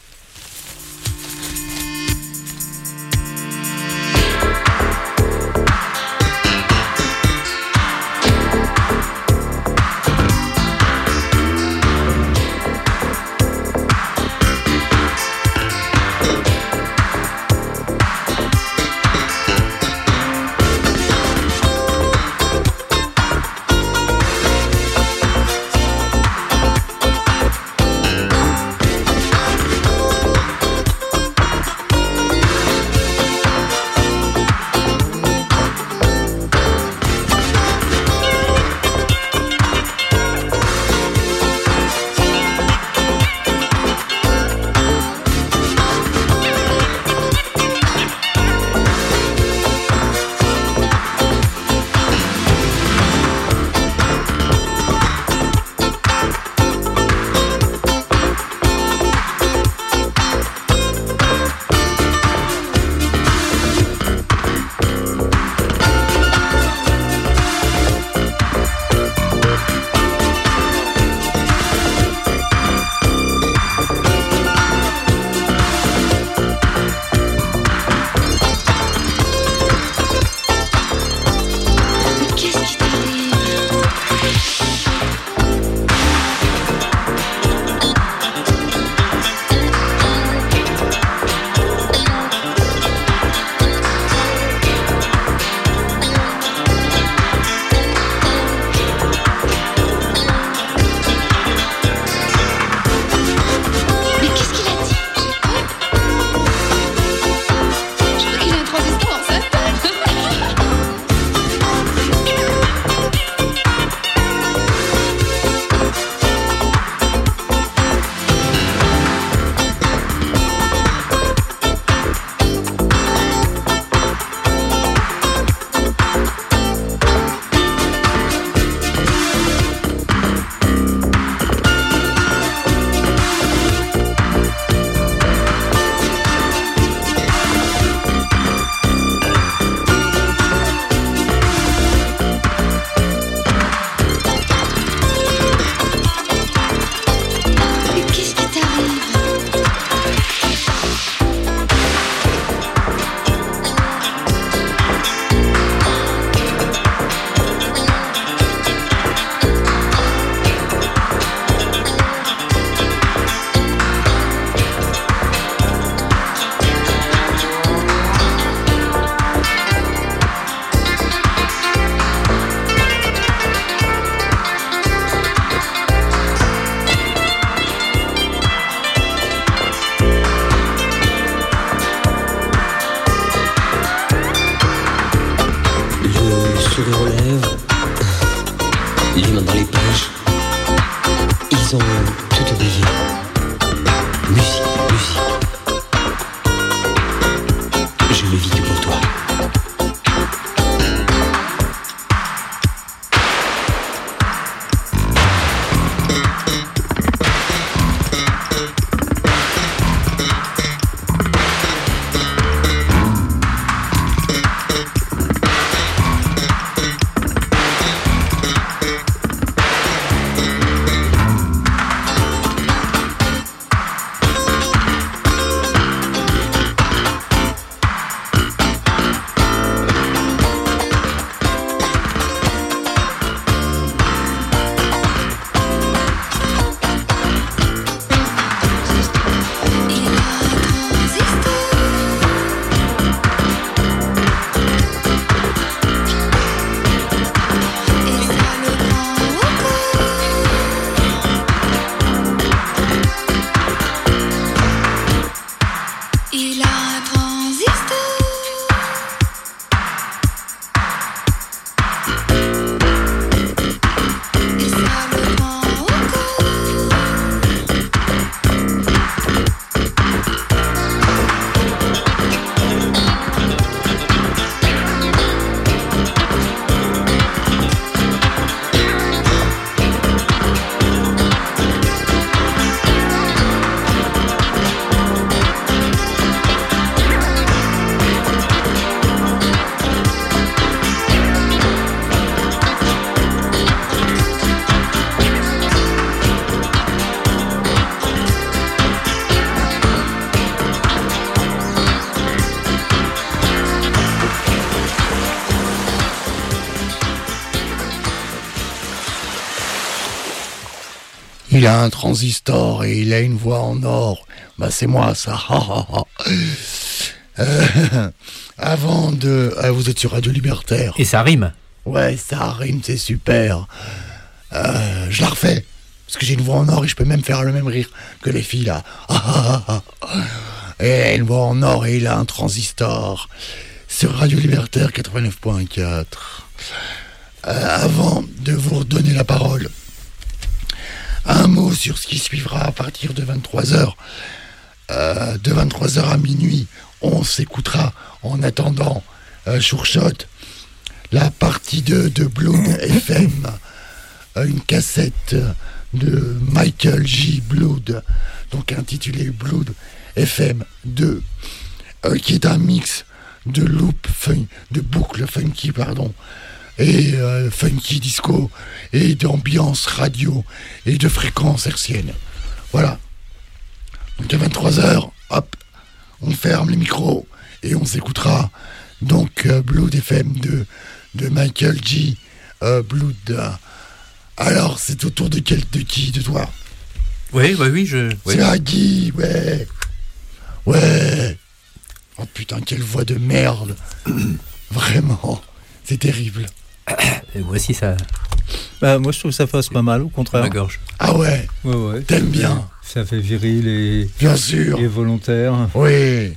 il a un transistor et il a une voix en or. Bah c'est moi ça. euh, avant de... Ah, vous êtes sur Radio Libertaire. Et ça rime. Ouais, ça rime, c'est super. Euh, je la refais. Parce que j'ai une voix en or et je peux même faire le même rire que les filles là. Et il a une voix en or et il a un transistor. Sur Radio Libertaire quatre-vingt-neuf point quatre. Euh, avant de vous redonner la parole, un mot sur ce qui suivra à partir de vingt-trois heures. Euh, de vingt-trois heures à minuit, on s'écoutera en attendant euh, Sure-Shot, la partie deux de Blood F M, euh, une cassette de Michael J. Blood, donc intitulée Blood F M deux, euh, qui est un mix de loop fun, de boucles funky, pardon, et euh, funky disco, et d'ambiance radio, et de fréquences hertziennes. Voilà. Donc à vingt-trois heures, hop, on ferme les micros, et on s'écoutera donc euh, Blood F M de, de Michael J. Euh, Blood. Alors, c'est autour de, quel, de qui, de toi? Oui, oui, oui, je... C'est ouais. à Guy, ouais. Ouais. Oh putain, quelle voix de merde. Vraiment, c'est terrible. Et moi aussi, ça... Bah, moi, je trouve que ça passe pas mal, au contraire. Ma gorge. Ah ouais, Ouais, ouais. t'aimes bien. Ça fait viril et, Bien sûr. et volontaire. Oui.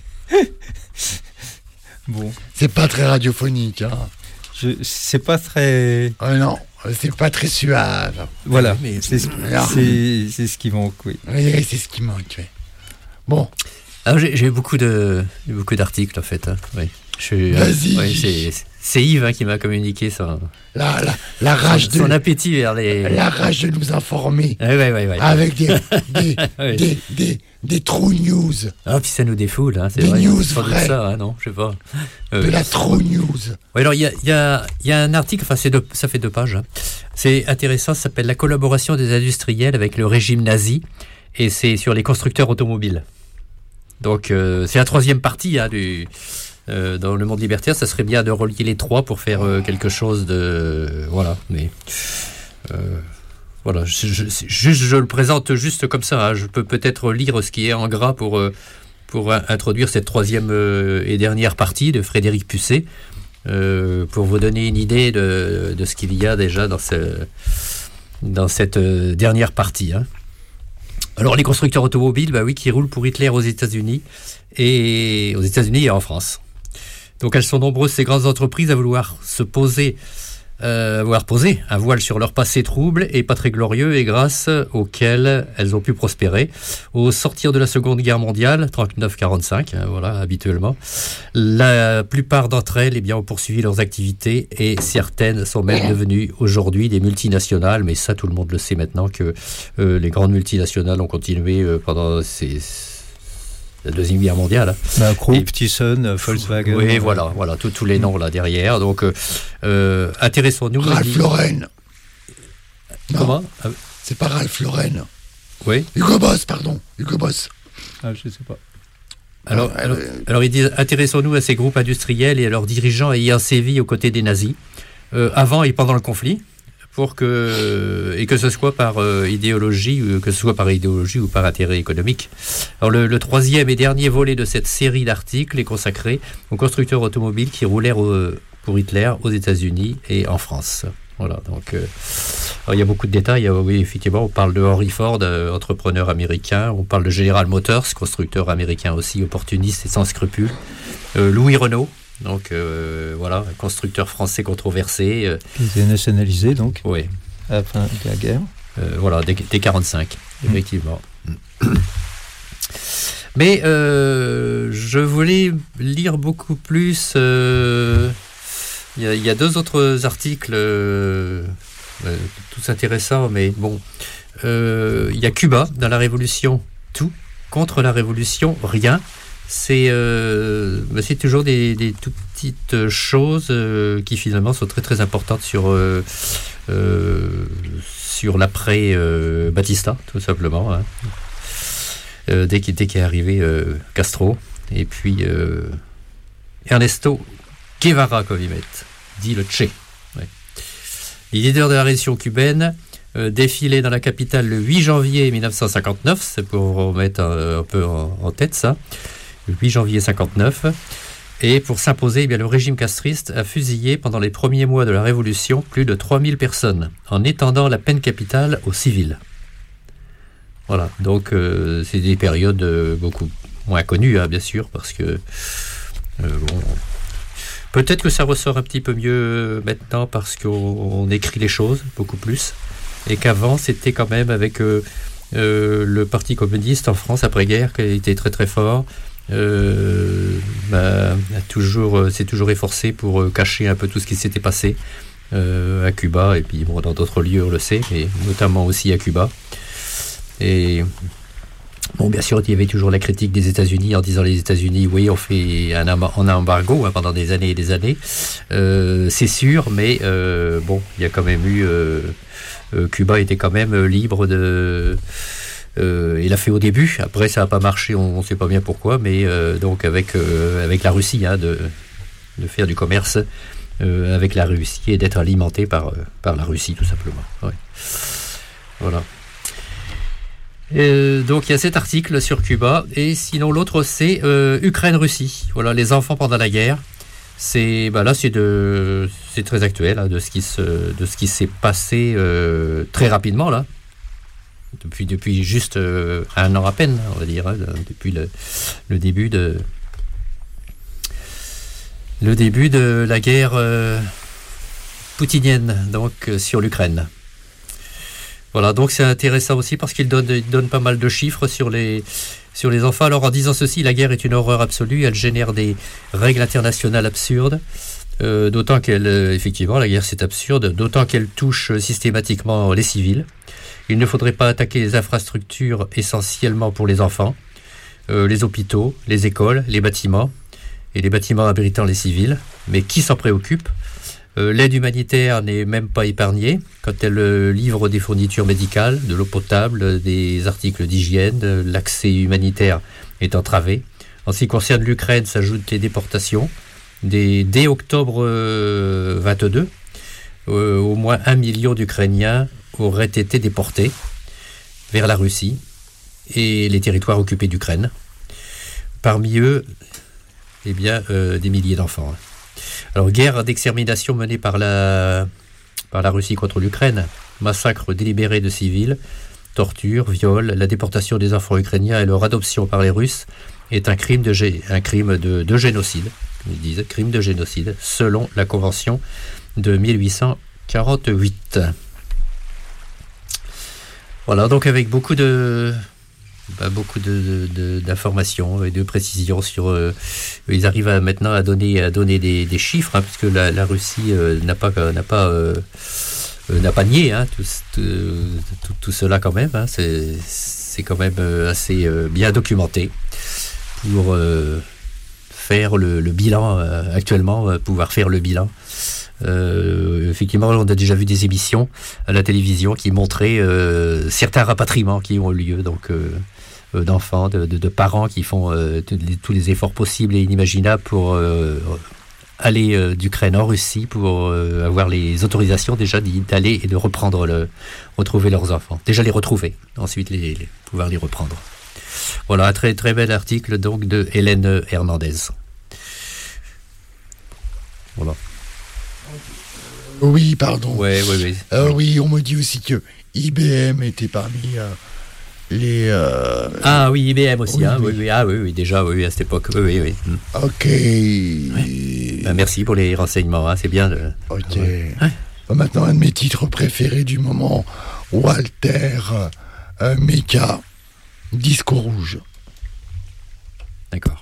Bon, C'est pas très radiophonique, hein. je, c'est pas très... Oh non, c'est pas très suave. Voilà, Mais- c'est ce, Alors. c'est, c'est ce qui manque, oui. Oui, c'est ce qui manque, ouais. Bon, Alors, j'ai, j'ai beaucoup, de, beaucoup d'articles, en fait. Hein. Oui. Je suis, euh, Vas-y. oui, c'est, c'est Yves hein, qui m'a communiqué son, la, la, la rage son de... appétit vers les... La rage de nous informer Oui, oui, oui. oui. avec des, des, Oui. des, des, des true news, Ah, puis ça nous défoule, hein, c'est Des vrai. news Sans doute vraies. ça, hein, non, je sais pas. Euh, de la true news. Oui, alors, il y a, il y, a, il y a un article, enfin, c'est deux, ça fait deux pages. Hein. C'est intéressant, ça s'appelle « La collaboration des industriels avec le régime nazi » et c'est sur les constructeurs automobiles. Donc, euh, c'est la troisième partie hein, du, euh, dans le monde libertaire. Ça serait bien de relier les trois pour faire euh, quelque chose de... Voilà, mais... Euh, voilà, je, je, c'est juste, je le présente juste comme ça. Hein. Je peux peut-être lire ce qui est en gras pour, euh, pour euh, introduire cette troisième euh, et dernière partie de Frédéric Pusset, euh, pour vous donner une idée de, de ce qu'il y a déjà dans, ce, dans cette euh, dernière partie. Hein. Alors, les constructeurs automobiles, bah oui, qui roulent pour Hitler aux États-Unis et aux États-Unis et en France. Donc, elles sont nombreuses, ces grandes entreprises, à vouloir se poser, euh, vouloir poser un voile sur leur passé trouble et pas très glorieux, et grâce auquel elles ont pu prospérer. Au sortir de la Seconde Guerre mondiale, trente-neuf quarante-cinq, hein, voilà, habituellement, la plupart d'entre elles, eh bien, ont poursuivi leurs activités et certaines sont même devenues aujourd'hui des multinationales. Mais ça, tout le monde le sait maintenant que euh, les grandes multinationales ont continué euh, pendant ces, la Deuxième Guerre mondiale. Bah, Krupp, Et- Thyssen, euh, Volkswagen. Oui, voilà, voilà, tous tous les noms là derrière. Donc, euh, euh, intéressons-nous. Ralph Lauren. Non, Comment Ah, c'est pas Ralph Lauren. Oui. Hugo Boss, pardon. Hugo Boss. Ah, je sais pas. Alors, Ah, alors, euh, alors, ils disent intéressons-nous à ces groupes industriels et à leurs dirigeants ayant sévi aux côtés des nazis, euh, avant et pendant le conflit, pour que, et que ce soit par euh, idéologie, ou que ce soit par idéologie ou par intérêt économique. Alors, le, le troisième et dernier volet de cette série d'articles est consacré aux constructeurs automobiles qui roulèrent au- pour Hitler aux États-Unis et en France. Voilà, donc euh, alors, il y a beaucoup de détails. Euh, Oui, effectivement, on parle de Henry Ford, euh, entrepreneur américain. On parle de General Motors, constructeur américain aussi, opportuniste et sans scrupules. Euh, Louis Renault, donc euh, voilà, un constructeur français controversé. Euh, Qui était nationalisé, donc, oui, à la fin de la guerre. euh, voilà, dès, dès quarante-cinq, effectivement. Mais euh, je voulais lire beaucoup plus. euh, Il y, a- il y a deux autres articles, euh, euh, tous intéressants, mais bon. Euh, il y a Cuba, dans la Révolution, tout. Contre la Révolution, rien. C'est euh, bah, c'est toujours des, des tout petites choses euh, qui finalement sont très très importantes sur, euh, euh, sur l'après euh, Batista, tout simplement. Hein. Euh, dès qu'il dès qu'est arrivé euh, Castro, et puis euh, Ernesto Guevara, comme ils mettent, dit le Che. Ouais. Les leaders de la révolution cubaine euh, défilé dans la capitale le huit janvier mille neuf cent cinquante-neuf, c'est pour remettre un, un peu en, en tête ça, le huit janvier cinquante-neuf, et pour s'imposer, eh bien, le régime castriste a fusillé pendant les premiers mois de la Révolution plus de trois mille personnes, en étendant la peine capitale aux civils. Voilà, donc euh, c'est des périodes euh, beaucoup moins connues, hein, bien sûr, parce que euh, bon, peut-être que ça ressort un petit peu mieux maintenant parce qu'on on écrit les choses beaucoup plus, et qu'avant c'était quand même avec euh, euh, le Parti communiste en France après-guerre qui a été très très fort. Euh, bah, a toujours, s'est toujours efforcé pour euh, cacher un peu tout ce qui s'était passé euh, à Cuba, et puis bon, dans d'autres lieux on le sait, mais notamment aussi à Cuba. Et bon, bien sûr, il y avait toujours la critique des États-Unis en disant les États-Unis, oui, on fait un, un embargo hein, pendant des années et des années. Euh, c'est sûr, mais euh, bon, il y a quand même eu. Euh, euh, Cuba était quand même libre de. Euh, il a fait au début. Après, ça n'a pas marché. On ne sait pas bien pourquoi, mais euh, donc avec euh, avec la Russie, hein, de de faire du commerce euh, avec la Russie et d'être alimenté par par la Russie, tout simplement. Ouais. Voilà. Euh, donc il y a cet article sur Cuba, et sinon l'autre c'est euh, Ukraine-Russie. Voilà, les enfants pendant la guerre. C'est bah là c'est de c'est très actuel hein, de ce qui se de ce qui s'est passé euh, très rapidement là. Depuis depuis juste euh, un an à peine, on va dire, hein, depuis le, le début de le début de la guerre euh, poutinienne donc euh, sur l'Ukraine. Voilà, donc c'est intéressant aussi parce qu'il donne, il donne pas mal de chiffres sur les, sur les enfants. Alors en disant ceci, la guerre est une horreur absolue, elle génère des règles internationales absurdes, euh, d'autant qu'elle, effectivement, la guerre c'est absurde, d'autant qu'elle touche systématiquement les civils. Il ne faudrait pas attaquer les infrastructures essentiellement pour les enfants, euh, les hôpitaux, les écoles, les bâtiments, et les bâtiments abritant les civils, mais qui s'en préoccupe ? Euh, l'aide humanitaire n'est même pas épargnée quand elle euh, livre des fournitures médicales, de l'eau potable, des articles d'hygiène. Euh, l'accès humanitaire est entravé. En ce qui concerne l'Ukraine, s'ajoutent les déportations. Des, dès octobre euh, vingt-deux, euh, au moins un million d'Ukrainiens auraient été déportés vers la Russie et les territoires occupés d'Ukraine. Parmi eux, eh bien, euh, des milliers d'enfants. Alors, guerre d'extermination menée par la, par la Russie contre l'Ukraine, massacre délibéré de civils, torture, viol, la déportation des enfants ukrainiens et leur adoption par les Russes est un crime de, un crime de, de génocide, ils disent, crime de génocide, selon la Convention de mille huit cent quarante-huit. Voilà, donc avec beaucoup de... Bah, beaucoup de, de, d'informations et de précisions sur. Euh, ils arrivent à, maintenant à donner, à donner des, des chiffres, hein, puisque la, la Russie euh, n'a pas, n'a pas, euh, euh, n'a pas nié hein, tout, tout, tout cela quand même. Hein, c'est, c'est quand même assez euh, bien documenté pour euh, faire le, le bilan euh, actuellement, euh, pouvoir faire le bilan. Euh, effectivement, on a déjà vu des émissions à la télévision qui montraient euh, certains rapatriements qui ont eu lieu, donc euh, d'enfants, de, de, de parents qui font euh, tous les efforts possibles et inimaginables pour euh, aller euh, d'Ukraine en Russie pour euh, avoir les autorisations déjà d'aller et de reprendre le, retrouver leurs enfants. Déjà les retrouver, ensuite les, les pouvoir les reprendre. Voilà, un très très bel article donc de Hélène Hernandez. Voilà. Oui, pardon. Ouais, ouais, ouais. Euh, oui, on me dit aussi que I B M était parmi euh, les... Euh, ah oui, I B M aussi, oui, hein, oui. Oui, oui, ah, oui, oui, déjà, oui, à cette époque. Oui, oui, oui. Ok. Ouais. Ben, merci pour les renseignements, hein, c'est bien. De... Ok. Ouais. Ouais. Maintenant, un de mes titres préférés du moment, Walter euh, Meka, Disco rouge. D'accord.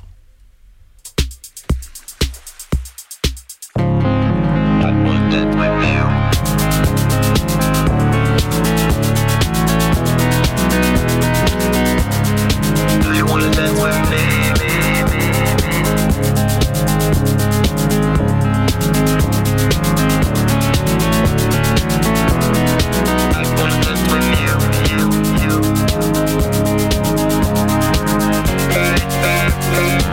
Bye.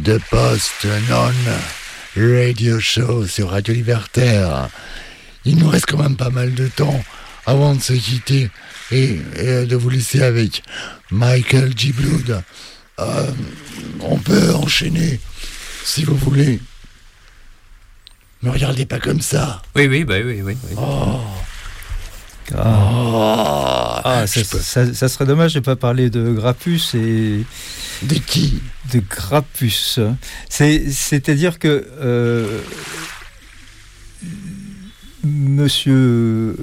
de Post-Non Radio Show sur Radio Libertaire. Il nous reste quand même pas mal de temps avant de se quitter et, et de vous laisser avec Michael G. Blood. Euh, on peut enchaîner si vous voulez. Me regardez pas comme ça. Oui, oui, bah oui, oui. oui. Oh. Ah, ah ça, ça, ça serait dommage de ne pas parler de Grappus et... De qui ? De Grappus. C'est, c'est-à-dire que euh, Monsieur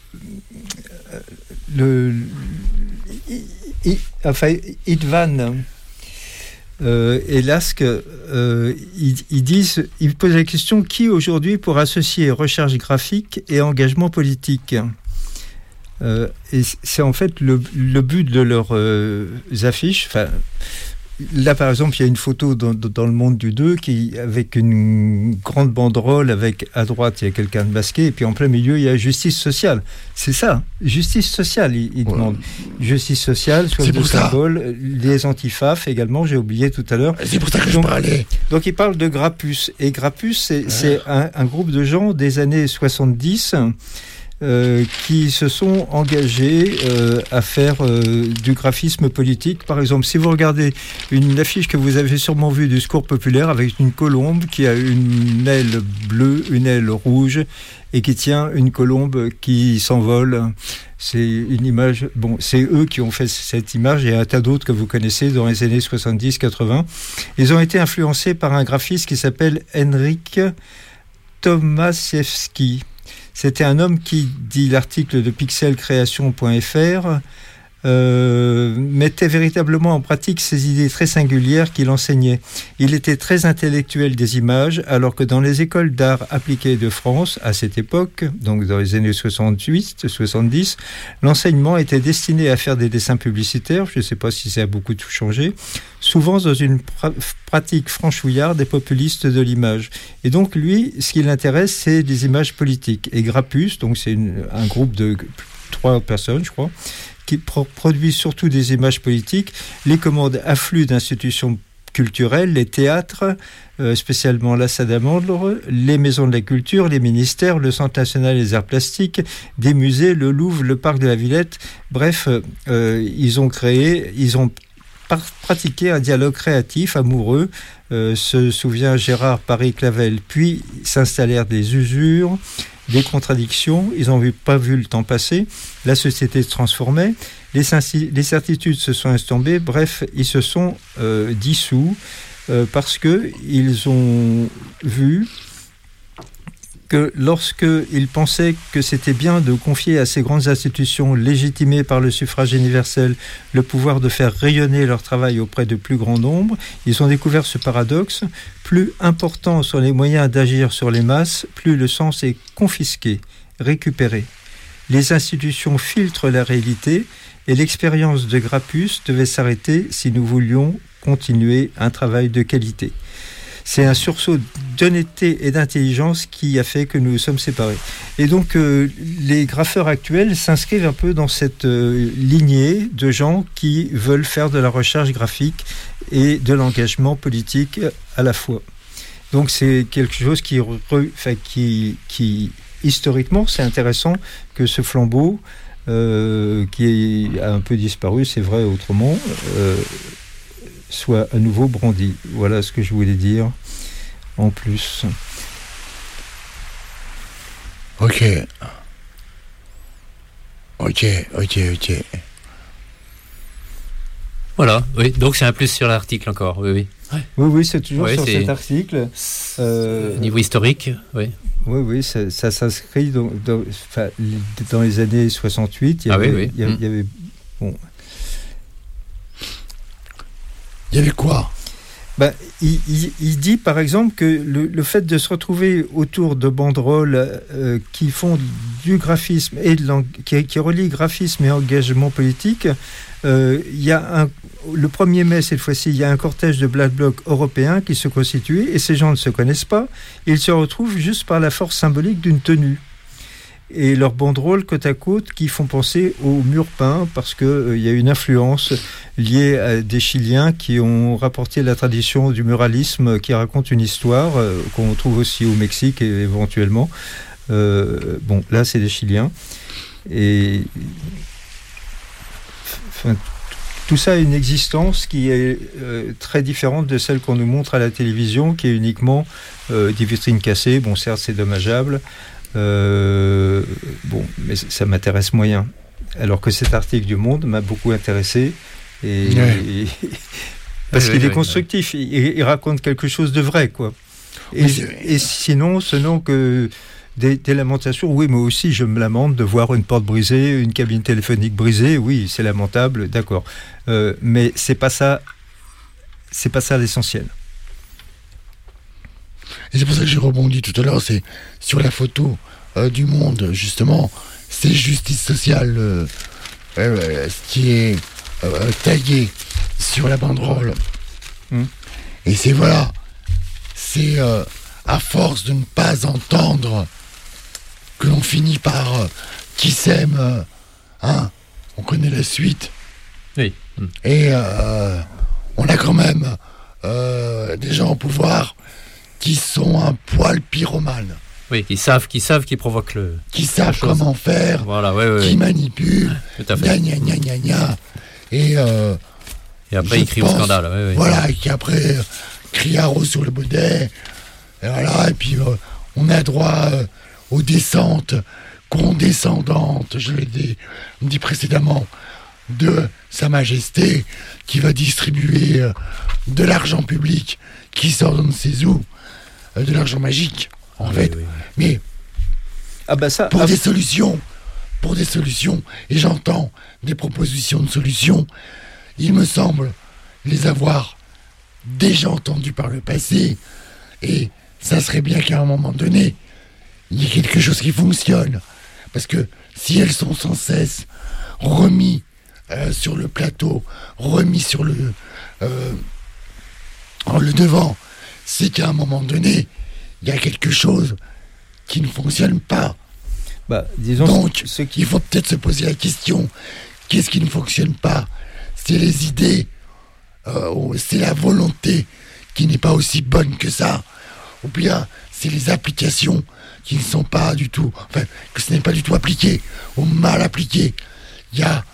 le, le enfin Idvan euh, et Lask, euh, ils, ils disent, ils posent la question: qui aujourd'hui pourra associer recherche graphique et engagement politique ? Euh, et c'est en fait le, le but de leurs euh, affiches. Enfin, là, par exemple, il y a une photo dans, dans Le Monde du deux qui, avec une grande banderole, avec à droite, il y a quelqu'un de masqué, et puis en plein milieu, il y a justice sociale. C'est ça, justice sociale, ils, ils ouais. demandent. Justice sociale, soit de symbole, les antifaf également, j'ai oublié tout à l'heure. C'est pour ça que donc, je parlais. Donc, ils parlent de Grappus. Et Grappus, c'est, ouais. c'est un, un groupe de gens des années soixante-dix... Euh, qui se sont engagés euh, à faire euh, du graphisme politique. Par exemple, si vous regardez une affiche que vous avez sûrement vue du Secours populaire avec une colombe qui a une aile bleue, une aile rouge et qui tient une colombe qui s'envole. C'est une image... Bon, c'est eux qui ont fait cette image et un tas d'autres que vous connaissez dans les années soixante-dix quatre-vingts. Ils ont été influencés par un graphiste qui s'appelle Henryk Tomaszewski. C'était un homme qui, dit l'article de pixel création point f r, euh, mettait véritablement en pratique ces idées très singulières qu'il enseignait. Il était très intellectuel des images, alors que dans les écoles d'art appliquées de France, à cette époque, donc dans les années soixante-huit soixante-dix, l'enseignement était destiné à faire des dessins publicitaires, je ne sais pas si ça a beaucoup tout changé, souvent dans une pra- pratique franchouillarde et populiste de l'image. Et donc lui, ce qui l'intéresse, c'est des images politiques. Et Grappus, donc c'est une, un groupe de trois personnes, je crois, qui pro- produit surtout des images politiques. Les commandes affluent d'institutions culturelles, les théâtres, euh, spécialement la Salamandre, les maisons de la culture, les ministères, le Centre national des arts plastiques, des musées, le Louvre, le parc de la Villette. Bref, euh, ils ont créé, ils ont par- pratiqué un dialogue créatif, amoureux. Euh, se souvient Gérard Paris-Clavel. Puis s'installèrent des usures, des contradictions, ils n'ont pas vu le temps passer, la société se transformait, les, sensi- les certitudes se sont estompées, bref, ils se sont euh, dissous euh, parce qu'ils ont vu que lorsqu'ils pensaient que c'était bien de confier à ces grandes institutions légitimées par le suffrage universel le pouvoir de faire rayonner leur travail auprès de plus grand nombre, ils ont découvert ce paradoxe. Plus importants sont les moyens d'agir sur les masses, plus le sens est confisqué, récupéré. Les institutions filtrent la réalité et l'expérience de Grappus devait s'arrêter si nous voulions continuer un travail de qualité. C'est un sursaut d'honnêteté et d'intelligence qui a fait que nous nous sommes séparés. Et donc, euh, les graffeurs actuels s'inscrivent un peu dans cette euh, lignée de gens qui veulent faire de la recherche graphique et de l'engagement politique à la fois. Donc, c'est quelque chose qui, re, enfin, qui, qui historiquement, c'est intéressant que ce flambeau, euh, qui a un peu disparu, c'est vrai autrement, euh, soit à nouveau brandi. Voilà ce que je voulais dire en plus. Ok. Ok, ok, ok. Voilà, oui, donc c'est un plus sur l'article encore, oui, oui. Ouais. Oui, oui, c'est toujours ouais, sur c'est... cet article. Euh... Niveau historique, oui. Oui, oui, ça, ça s'inscrit dans, dans, enfin, dans les années soixante-huit. Il y avait, ah oui, oui. Il y avait, il y avait bon. Il y avait quoi ? Ben, il, il, il dit par exemple que le, le fait de se retrouver autour de banderoles euh, qui font du graphisme et de qui, qui relient graphisme et engagement politique, euh, il y a un, le premier mai cette fois-ci, il y a un cortège de Black Bloc européens qui se constitue et ces gens ne se connaissent pas, ils se retrouvent juste par la force symbolique d'une tenue. Et leurs banderoles côte à côte qui font penser au mur peint parce qu'il euh, y a une influence lié à des Chiliens qui ont rapporté la tradition du muralisme qui raconte une histoire euh, qu'on trouve aussi au Mexique et éventuellement. Euh, bon, là, c'est des Chiliens. Et enfin, tout ça a une existence qui est euh, très différente de celle qu'on nous montre à la télévision, qui est uniquement euh, des vitrines cassées. Bon, certes, c'est dommageable. Euh, bon, mais ça m'intéresse moyen. Alors que cet article du Monde m'a beaucoup intéressé. Et, ouais. et, parce ouais, qu'il ouais, est constructif. Ouais. Il, il raconte quelque chose de vrai, quoi. Et, et sinon, ce nom que... Des, des lamentations, oui, moi aussi je me lamente de voir une porte brisée, une cabine téléphonique brisée, oui, c'est lamentable, d'accord. Euh, mais c'est pas ça, c'est pas ça l'essentiel. Et c'est pour ça que j'ai rebondi tout à l'heure, c'est sur la photo euh, du Monde, justement, c'est justice sociale, euh, euh, ce qui est euh, tagué sur la banderole. Hum. Et c'est voilà, c'est euh, à force de ne pas entendre que l'on finit par euh, qui s'aime, euh, hein, on connaît la suite. Oui. Et euh, on a quand même euh, des gens au pouvoir qui sont un poil pyromanes. Oui, qui savent, qui savent, qui provoquent le. Qui savent comment faire. Voilà, ouais, ouais, qui ouais. manipulent. Tout à fait. Gna gna gna gna. Et, euh, et après ils crient au scandale. Ouais, ouais. Voilà, et qui après euh, crient haro sur le baudet. Et voilà, et puis euh, on a droit euh, aux descentes condescendantes, je l'ai dit, dit précédemment, de Sa Majesté, qui va distribuer euh, de l'argent public qui sort de ne sait où, euh, de l'argent magique, en oui, fait. Oui, oui. Mais ah bah ça, pour ah... des solutions, pour des solutions, et j'entends des propositions de solutions, il me semble les avoir déjà entendues par le passé, et ça serait bien qu'à un moment donné, il y ait quelque chose qui fonctionne. Parce que si elles sont sans cesse remises euh, sur le plateau, remises sur le, euh, en le devant, c'est qu'à un moment donné, il y a quelque chose qui ne fonctionne pas. Bah, disons Donc, ce qui... il faut peut-être se poser la question, qu'est-ce qui ne fonctionne pas ? C'est les idées, euh, c'est la volonté qui n'est pas aussi bonne que ça. Ou bien c'est les applications qui ne sont pas du tout, enfin, que ce n'est pas du tout appliqué, ou mal appliqué. Il y a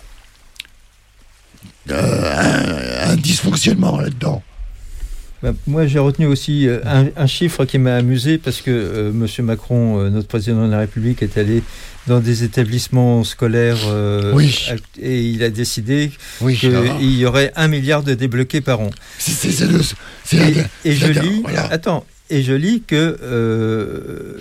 euh, un, un dysfonctionnement là-dedans. Ben, moi, j'ai retenu aussi un, un chiffre qui m'a amusé parce que euh, M. Macron, euh, notre président de la République, est allé dans des établissements scolaires euh, oui. et il a décidé oui, qu'il y aurait un milliard de débloqués par an. C'est, c'est, c'est le, c'est et la, et c'est je la, lis, voilà. attends, et je lis que euh,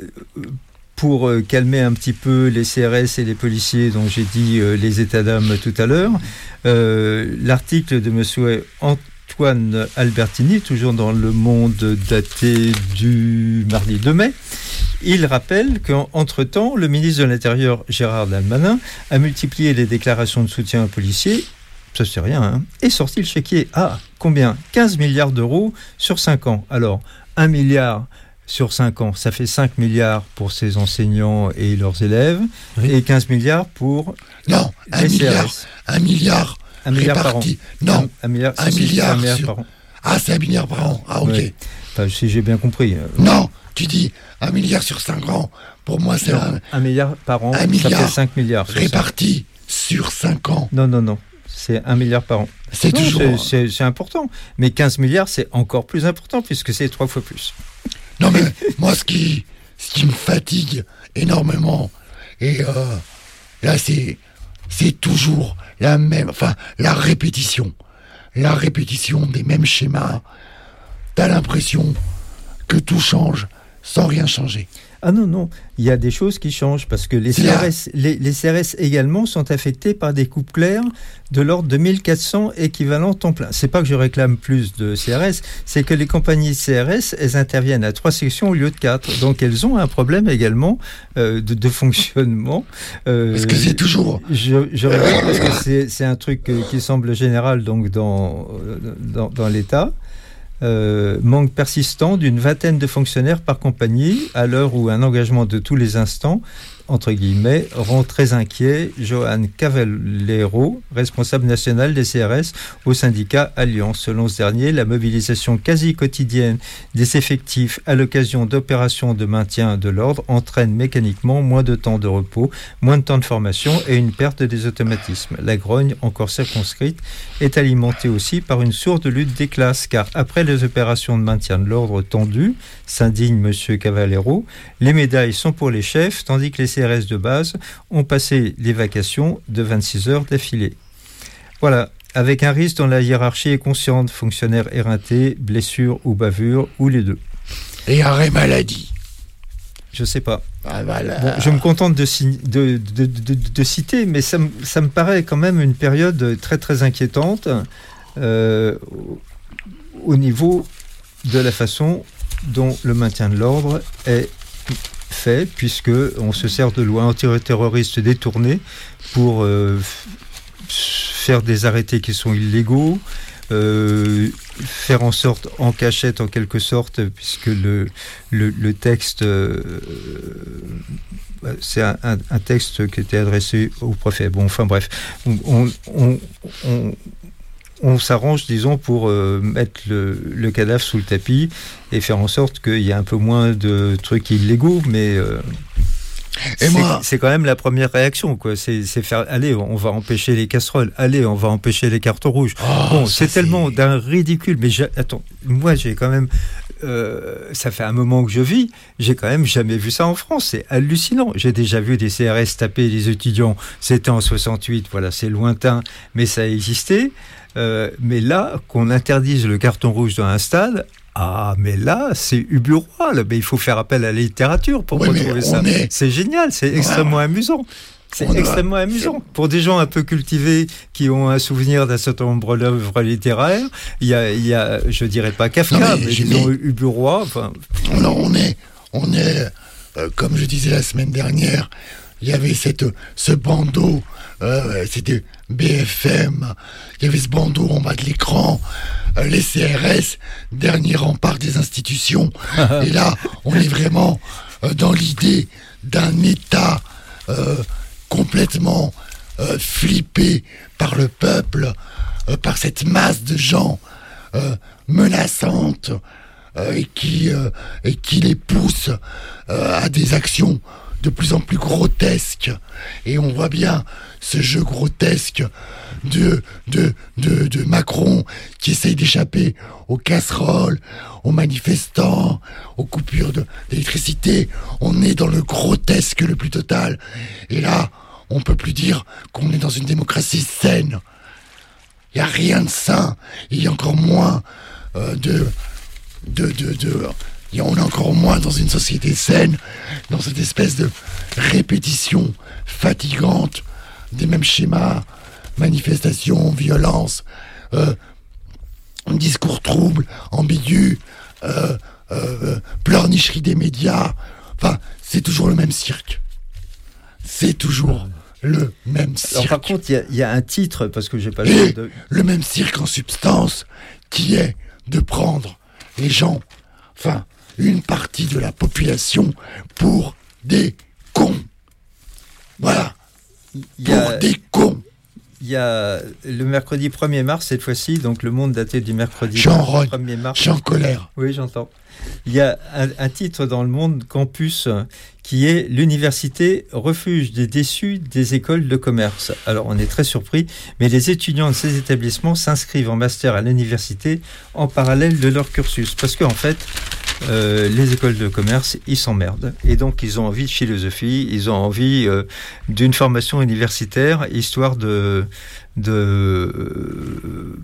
pour calmer un petit peu les C R S et les policiers dont j'ai dit euh, les états d'âme tout à l'heure, euh, l'article de M. Antoine Albertini, toujours dans Le Monde daté du mardi deux mai, il rappelle qu'entre-temps, le ministre de l'Intérieur, Gérard Darmanin, a multiplié les déclarations de soutien aux policiers, ça c'est rien, hein, et sorti le chéquier. Ah, combien ? quinze milliards d'euros sur cinq ans. Alors, un milliard sur cinq ans, ça fait cinq milliards pour ses enseignants et leurs élèves, oui. et quinze milliards pour non, un les milliard, C R S. Un milliard Un milliard réparti. par an. Non, un, un milliard, un si, milliard, un milliard sur... par an. Ah, c'est un milliard par an. Ah, ok. Oui. Enfin, si j'ai bien compris. Non, tu dis un milliard sur cinq ans. Pour moi, c'est non, un... un milliard par an, un ça milliard fait cinq milliards. Réparti sur cinq ans. Non, non, non. C'est un milliard par an. C'est non, toujours... C'est, c'est, c'est important. Mais quinze milliards, c'est encore plus important puisque c'est trois fois plus. Non, mais moi, ce qui, ce qui me fatigue énormément, et euh, là, c'est, c'est toujours la même... Enfin, la répétition. La répétition des mêmes schémas. T'as l'impression que tout change sans rien changer. Ah non, non, il y a des choses qui changent parce que les C R S, les, les C R S également sont affectés par des coupes claires de l'ordre de mille quatre cents équivalents temps plein. C'est pas que je réclame plus de C R S, c'est que les compagnies C R S, elles interviennent à trois sections au lieu de quatre. Donc elles ont un problème également euh, de, de fonctionnement. Euh, parce que c'est toujours... Je, je regrette parce que c'est, c'est un truc qui semble général donc dans, dans, dans l'État. Euh, manque persistant d'une vingtaine de fonctionnaires par compagnie à l'heure où un engagement de tous les instants entre guillemets, rend très inquiet Johan Cavallero, responsable national des C R S au syndicat Alliance. Selon ce dernier, la mobilisation quasi quotidienne des effectifs à l'occasion d'opérations de maintien de l'ordre entraîne mécaniquement moins de temps de repos, moins de temps de formation et une perte des automatismes. La grogne, encore circonscrite, est alimentée aussi par une sourde lutte des classes, car après les opérations de maintien de l'ordre tendues, s'indigne M. Cavallero, les médailles sont pour les chefs, tandis que les C R S de base ont passé les vacations de vingt-six heures d'affilée. Voilà, avec un risque dont la hiérarchie est consciente, fonctionnaires éreintés, blessures ou bavures, ou les deux. Et arrêt maladie. Je sais pas. Ah, voilà. Bon, je me contente de, de, de, de, de citer, mais ça, ça me paraît quand même une période très très inquiétante euh, au niveau de la façon dont le maintien de l'ordre est fait, puisque on se sert de lois antiterroristes détournées pour euh, faire des arrêtés qui sont illégaux, euh, faire en sorte, en cachette en quelque sorte, puisque le, le, le texte, euh, c'est un, un, un texte qui était adressé au préfet. Bon, enfin bref, on, on, on, on on s'arrange, disons, pour euh, mettre le, le cadavre sous le tapis et faire en sorte qu'il y ait un peu moins de trucs illégaux, mais euh, et c'est, moi... c'est quand même la première réaction, quoi. C'est, c'est faire, allez, on va empêcher les casseroles, allez, on va empêcher les cartons rouges. Oh, bon, c'est, c'est tellement d'un ridicule, mais j'ai, attends, moi j'ai quand même... Euh, ça fait un moment que je vis, j'ai quand même jamais vu ça en France, c'est hallucinant. J'ai déjà vu des C R S taper les étudiants, c'était en soixante-huit, voilà, c'est lointain, mais ça a existé. Euh, mais là, qu'on interdise le carton rouge dans un stade, ah, mais là, c'est uburois, là. Mais il faut faire appel à la littérature pour oui, retrouver ça. Est... C'est génial, c'est extrêmement ouais. amusant. C'est on extrêmement a... amusant. Pour des gens un peu cultivés qui ont un souvenir d'un certain nombre d'œuvres littéraires, il y a, il y a, je dirais pas Kafka, non, mais, mais disons uburois. Enfin... Alors on est, on est euh, comme je disais la semaine dernière, il y avait cette, ce bandeau, euh, c'était B F M, il y avait ce bandeau en bas de l'écran, euh, les C R S, dernier rempart des institutions. Et là, on est vraiment euh, dans l'idée d'un État euh, complètement euh, flippé par le peuple, euh, par cette masse de gens euh, menaçantes euh, et, qui, euh, et qui les pousse euh, à des actions de plus en plus grotesque. Et on voit bien ce jeu grotesque de, de, de, de Macron qui essaye d'échapper aux casseroles, aux manifestants, aux coupures de, d'électricité. On est dans le grotesque le plus total. Et là, on peut plus dire qu'on est dans une démocratie saine. Il n'y a rien de sain. Il y a encore moins euh, de... de, de, de Et on est encore moins dans une société saine, dans cette espèce de répétition fatigante des mêmes schémas, manifestations, violence, euh, discours troubles, ambigus, euh, euh, pleurnicherie des médias. Enfin, c'est toujours le même cirque. C'est toujours le même cirque. Alors, par contre, il y, y a un titre, parce que j'ai pas le de... le même cirque en substance, qui est de prendre les gens, enfin, une partie de la population pour des cons. Voilà. Y a, pour des cons. Il y a le mercredi premier mars, cette fois-ci, donc le monde daté du mercredi premier mars. Je suis en colère. Oui, j'entends. Il y a un, un titre dans le Monde Campus qui est « L'université refuge des déçus des écoles de commerce ». Alors, on est très surpris, mais les étudiants de ces établissements s'inscrivent en master à l'université en parallèle de leur cursus. Parce qu'en fait, euh, les écoles de commerce, ils s'emmerdent. Et donc, ils ont envie de philosophie, ils ont envie euh, d'une formation universitaire, histoire de... de euh,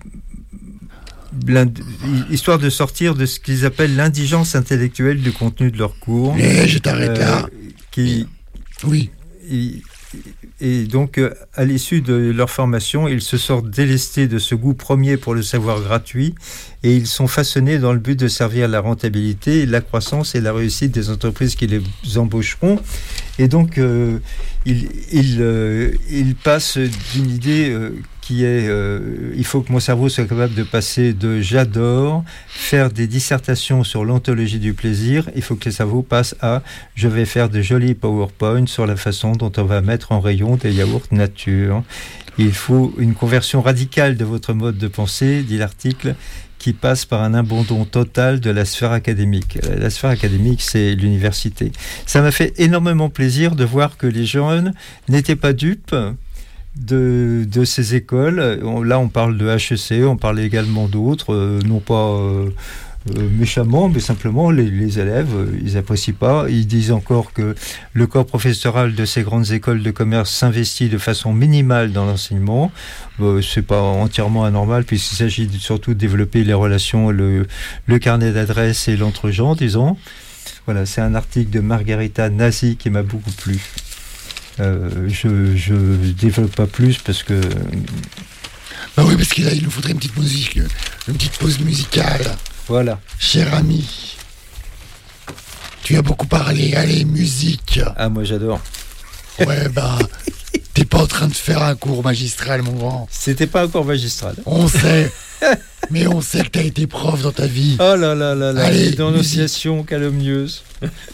histoire de sortir de ce qu'ils appellent l'indigence intellectuelle du contenu de leur cours. Et je t'arrête euh, là. Qui, oui. Et, et donc, à l'issue de leur formation, ils se sortent délestés de ce goût premier pour le savoir gratuit et ils sont façonnés dans le but de servir la rentabilité, la croissance et la réussite des entreprises qui les embaucheront. Et donc, euh, ils, ils, euh, ils passent d'une idée... Euh, qui est euh, il faut que mon cerveau soit capable de passer de j'adore, faire des dissertations sur l'ontologie du plaisir, il faut que le cerveau passe à je vais faire de jolis PowerPoint sur la façon dont on va mettre en rayon des yaourts nature. Il faut une conversion radicale de votre mode de pensée, dit l'article, qui passe par un abandon total de la sphère académique. La sphère académique, c'est l'université. Ça m'a fait énormément plaisir de voir que les jeunes n'étaient pas dupes de, de ces écoles. On, là, on parle de H E C, on parle également d'autres, euh, non pas euh, euh, méchamment, mais simplement les, les élèves, euh, ils apprécient pas. Ils disent encore que le corps professoral de ces grandes écoles de commerce s'investit de façon minimale dans l'enseignement. Euh, c'est pas entièrement anormal, puisqu'il s'agit surtout de développer les relations, le, le carnet d'adresses et l'entre-gens, disons. Voilà, c'est un article de Margarita Nasi qui m'a beaucoup plu. Euh, je ne développe pas plus parce que... Bah oui, parce que là, il nous faudrait une petite musique, une petite pause musicale. Voilà. Cher ami, tu as beaucoup parlé, allez, musique. Ah, moi j'adore. Ouais, bah, t'es pas en train de faire un cours magistral, mon grand. C'était pas un cours magistral. On sait, mais on sait que t'as été prof dans ta vie. Oh là là là là, allez, dénonciation calomnieuse.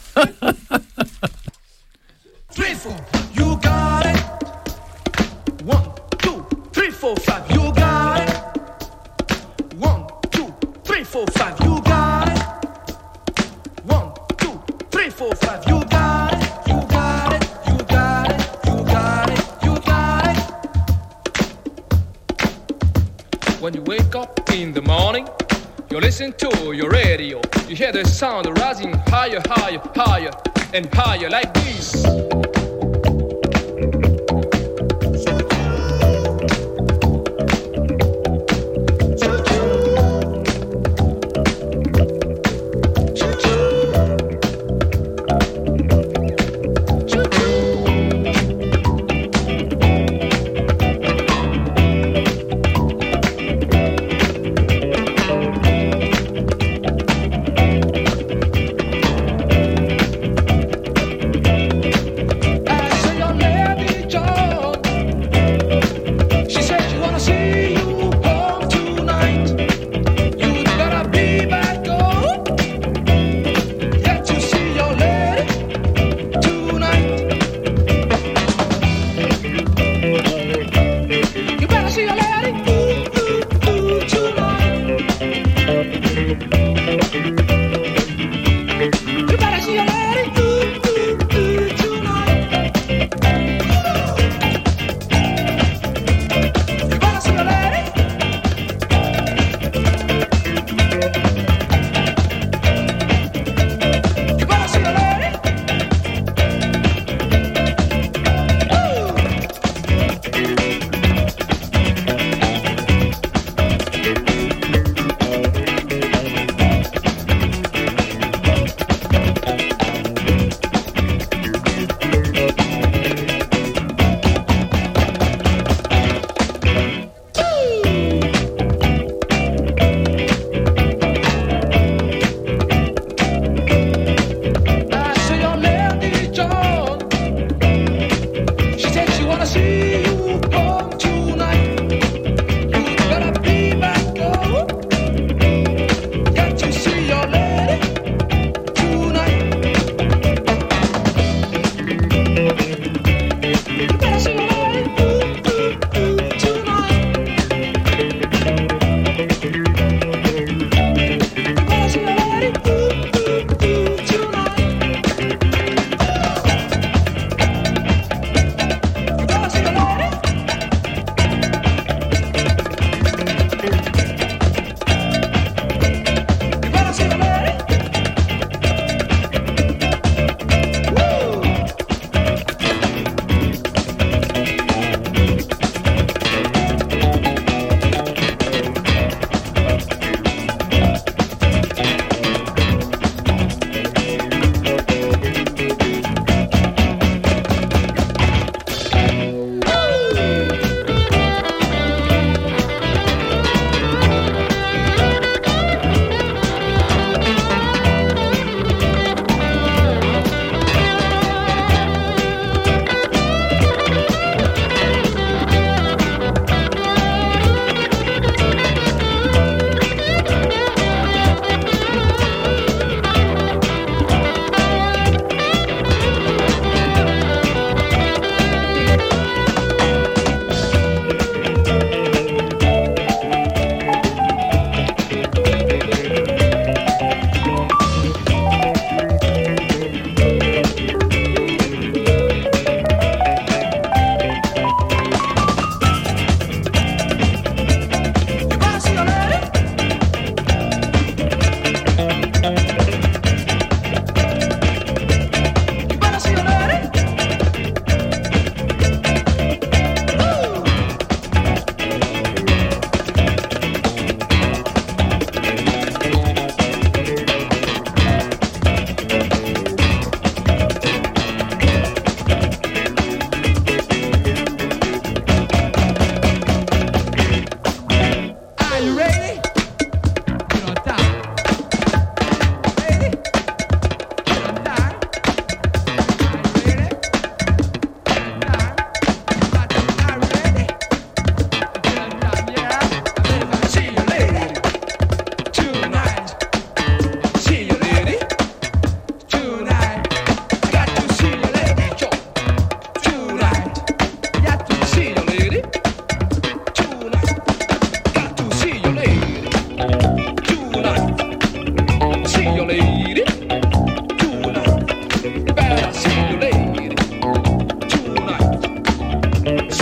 Three, four, you got it. One, two, three, four, five, you got it. One, two, three, four, five, you got it. One, two, three, four, five, you got it. You got it, you got it, you got it, you got it. When you wake up in the morning, you listen to your radio. You hear the sound rising higher, higher, higher, and higher like this.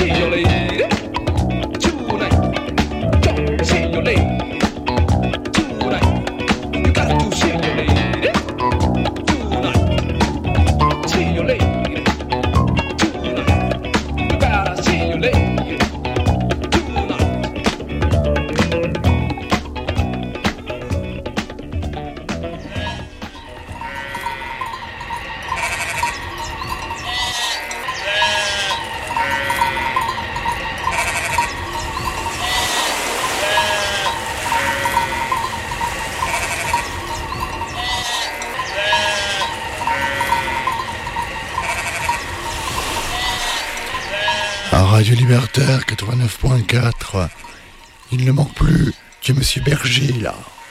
see your lady tonight. Don't see your lady tonight. You got to see your lady tonight. See your lady tonight. You gotta see your lady. Radio Libertaire quatre-vingt-neuf point quatre. Il ne manque plus que Monsieur Berger, là.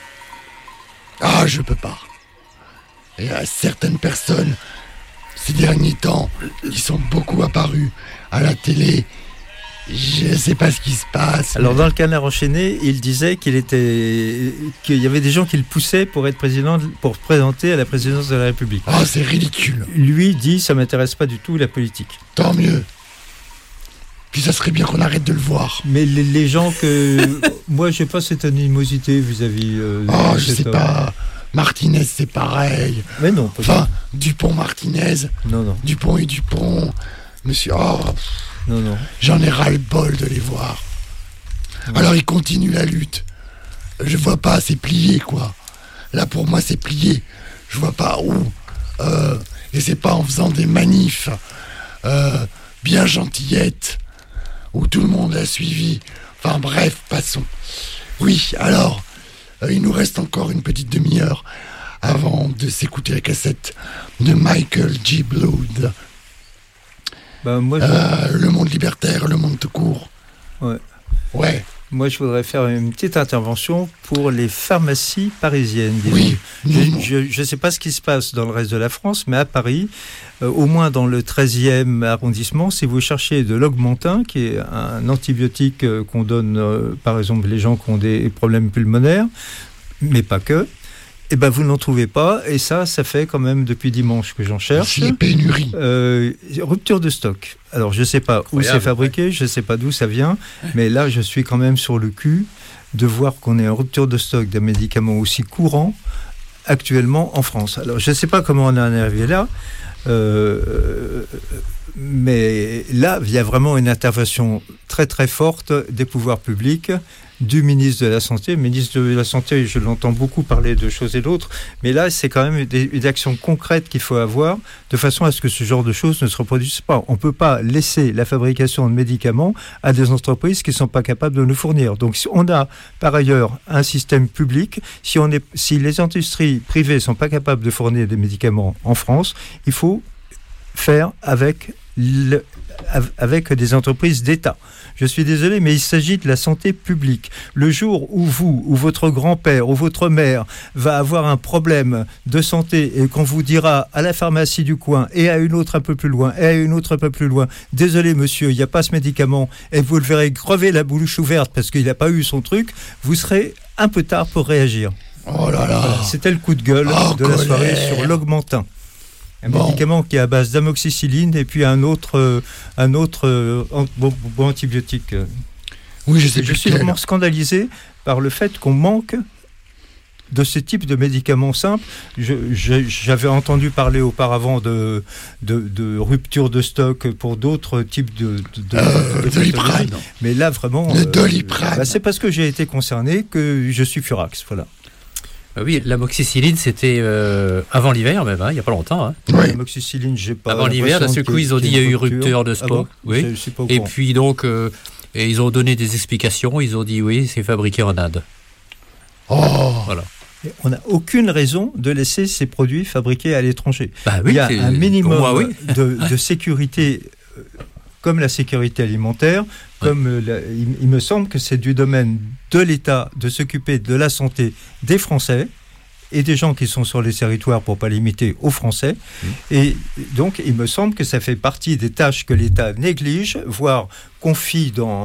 Ah, je peux pas. Il y a certaines personnes, ces derniers temps, qui sont beaucoup apparues à la télé. Je ne sais pas ce qui se passe. Alors, mais... dans le Canard enchaîné, il disait qu'il était, qu'il y avait des gens qui le poussaient pour être président, pour présenter à la présidence de la République. Ah, c'est ridicule. Lui dit, ça m'intéresse pas du tout la politique. Tant mieux. Puis ça serait bien qu'on arrête de le voir. Mais les, les gens que... Moi, je n'ai pas cette animosité vis-à-vis... Euh, oh, de je sais homme. Pas. Martinez, c'est pareil. Mais non. Enfin, Dupont-Martinez. Non, non. Dupont et Dupont. Monsieur... Oh, non, non. J'en ai ras-le-bol de les voir. Non. Alors, ils continuent la lutte. Je vois pas, c'est plié, quoi. Là, pour moi, c'est plié. Je vois pas où. Euh, et c'est pas en faisant des manifs euh, bien gentillettes où tout le monde a suivi. Enfin bref, passons. Oui, alors, euh, il nous reste encore une petite demi-heure avant de s'écouter la cassette de Michael G. Blood. Ben, moi, je... euh, le monde libertaire, le monde tout court. Ouais. Ouais. Moi, je voudrais faire une petite intervention pour les pharmacies parisiennes. Oui. Je ne sais pas ce qui se passe dans le reste de la France, mais à Paris, euh, au moins dans le treizième arrondissement, si vous cherchez de l'Augmentin, qui est un antibiotique euh, qu'on donne, euh, par exemple, les gens qui ont des problèmes pulmonaires, mais pas que, eh ben, vous n'en trouvez pas, et ça, ça fait quand même depuis dimanche que j'en cherche. C'est pénurie. Euh, rupture de stock. Alors, je ne sais pas où c'est fabriqué, je ne sais pas d'où ça vient, mais là, je suis quand même sur le cul de voir qu'on est en rupture de stock d'un médicament aussi courant actuellement en France. Alors, je ne sais pas comment on en est arrivé là, euh, mais là, il y a vraiment une intervention très très forte des pouvoirs publics, du ministre de la Santé. Le ministre de la Santé, je l'entends beaucoup parler de choses et d'autres, mais là, c'est quand même des, une action concrète qu'il faut avoir, de façon à ce que ce genre de choses ne se reproduisent pas. On ne peut pas laisser la fabrication de médicaments à des entreprises qui ne sont pas capables de nous fournir. Donc, si on a par ailleurs un système public, si, on est, si les industries privées ne sont pas capables de fournir des médicaments en France, il faut faire avec, le, avec des entreprises d'État. Je suis désolé, mais il s'agit de la santé publique. Le jour où vous, ou votre grand-père, ou votre mère va avoir un problème de santé et qu'on vous dira à la pharmacie du coin et à une autre un peu plus loin et à une autre un peu plus loin, désolé monsieur, il n'y a pas ce médicament, et vous le verrez crever la bouche ouverte parce qu'il n'a pas eu son truc, vous serez un peu tard pour réagir. Oh là là. Voilà, c'était le coup de gueule oh, de colère. La soirée sur l'Augmentin. Un bon. médicament qui est à base d'amoxicilline et puis un autre, euh, un autre euh, bon, bon antibiotique. Oui, je sais. Je suis vraiment scandalisé par le fait qu'on manque de ce type de médicaments simples. Je, je, j'avais entendu parler auparavant de, de, de rupture de stock pour d'autres types de, de, de, euh, de Doliprane. Mais là, vraiment, le euh, Doliprane. Bah, c'est parce que j'ai été concerné que je suis furax. Voilà. Oui, l'amoxicilline, c'était euh, avant l'hiver même, hein, il n'y a pas longtemps. Hein. Oui. L'amoxicilline, j'ai pas. Avant l'hiver, d'un seul coup, ils ont dit qu'il y a eu rupture de stock. Ah bon oui. Je, je suis pas au et courant. puis donc, euh, et ils ont donné des explications. Ils ont dit oui, c'est fabriqué en Inde. Oh. Voilà. Et on n'a aucune raison de laisser ces produits fabriqués à l'étranger. Bah oui, il y a un minimum moi, oui. de, de sécurité, euh, comme la sécurité alimentaire. Comme euh, la, il, il me semble que c'est du domaine de l'État de s'occuper de la santé des Français et des gens qui sont sur les territoires pour ne pas limiter aux Français. Mmh. Et donc, il me semble que ça fait partie des tâches que l'État néglige, voire confie dans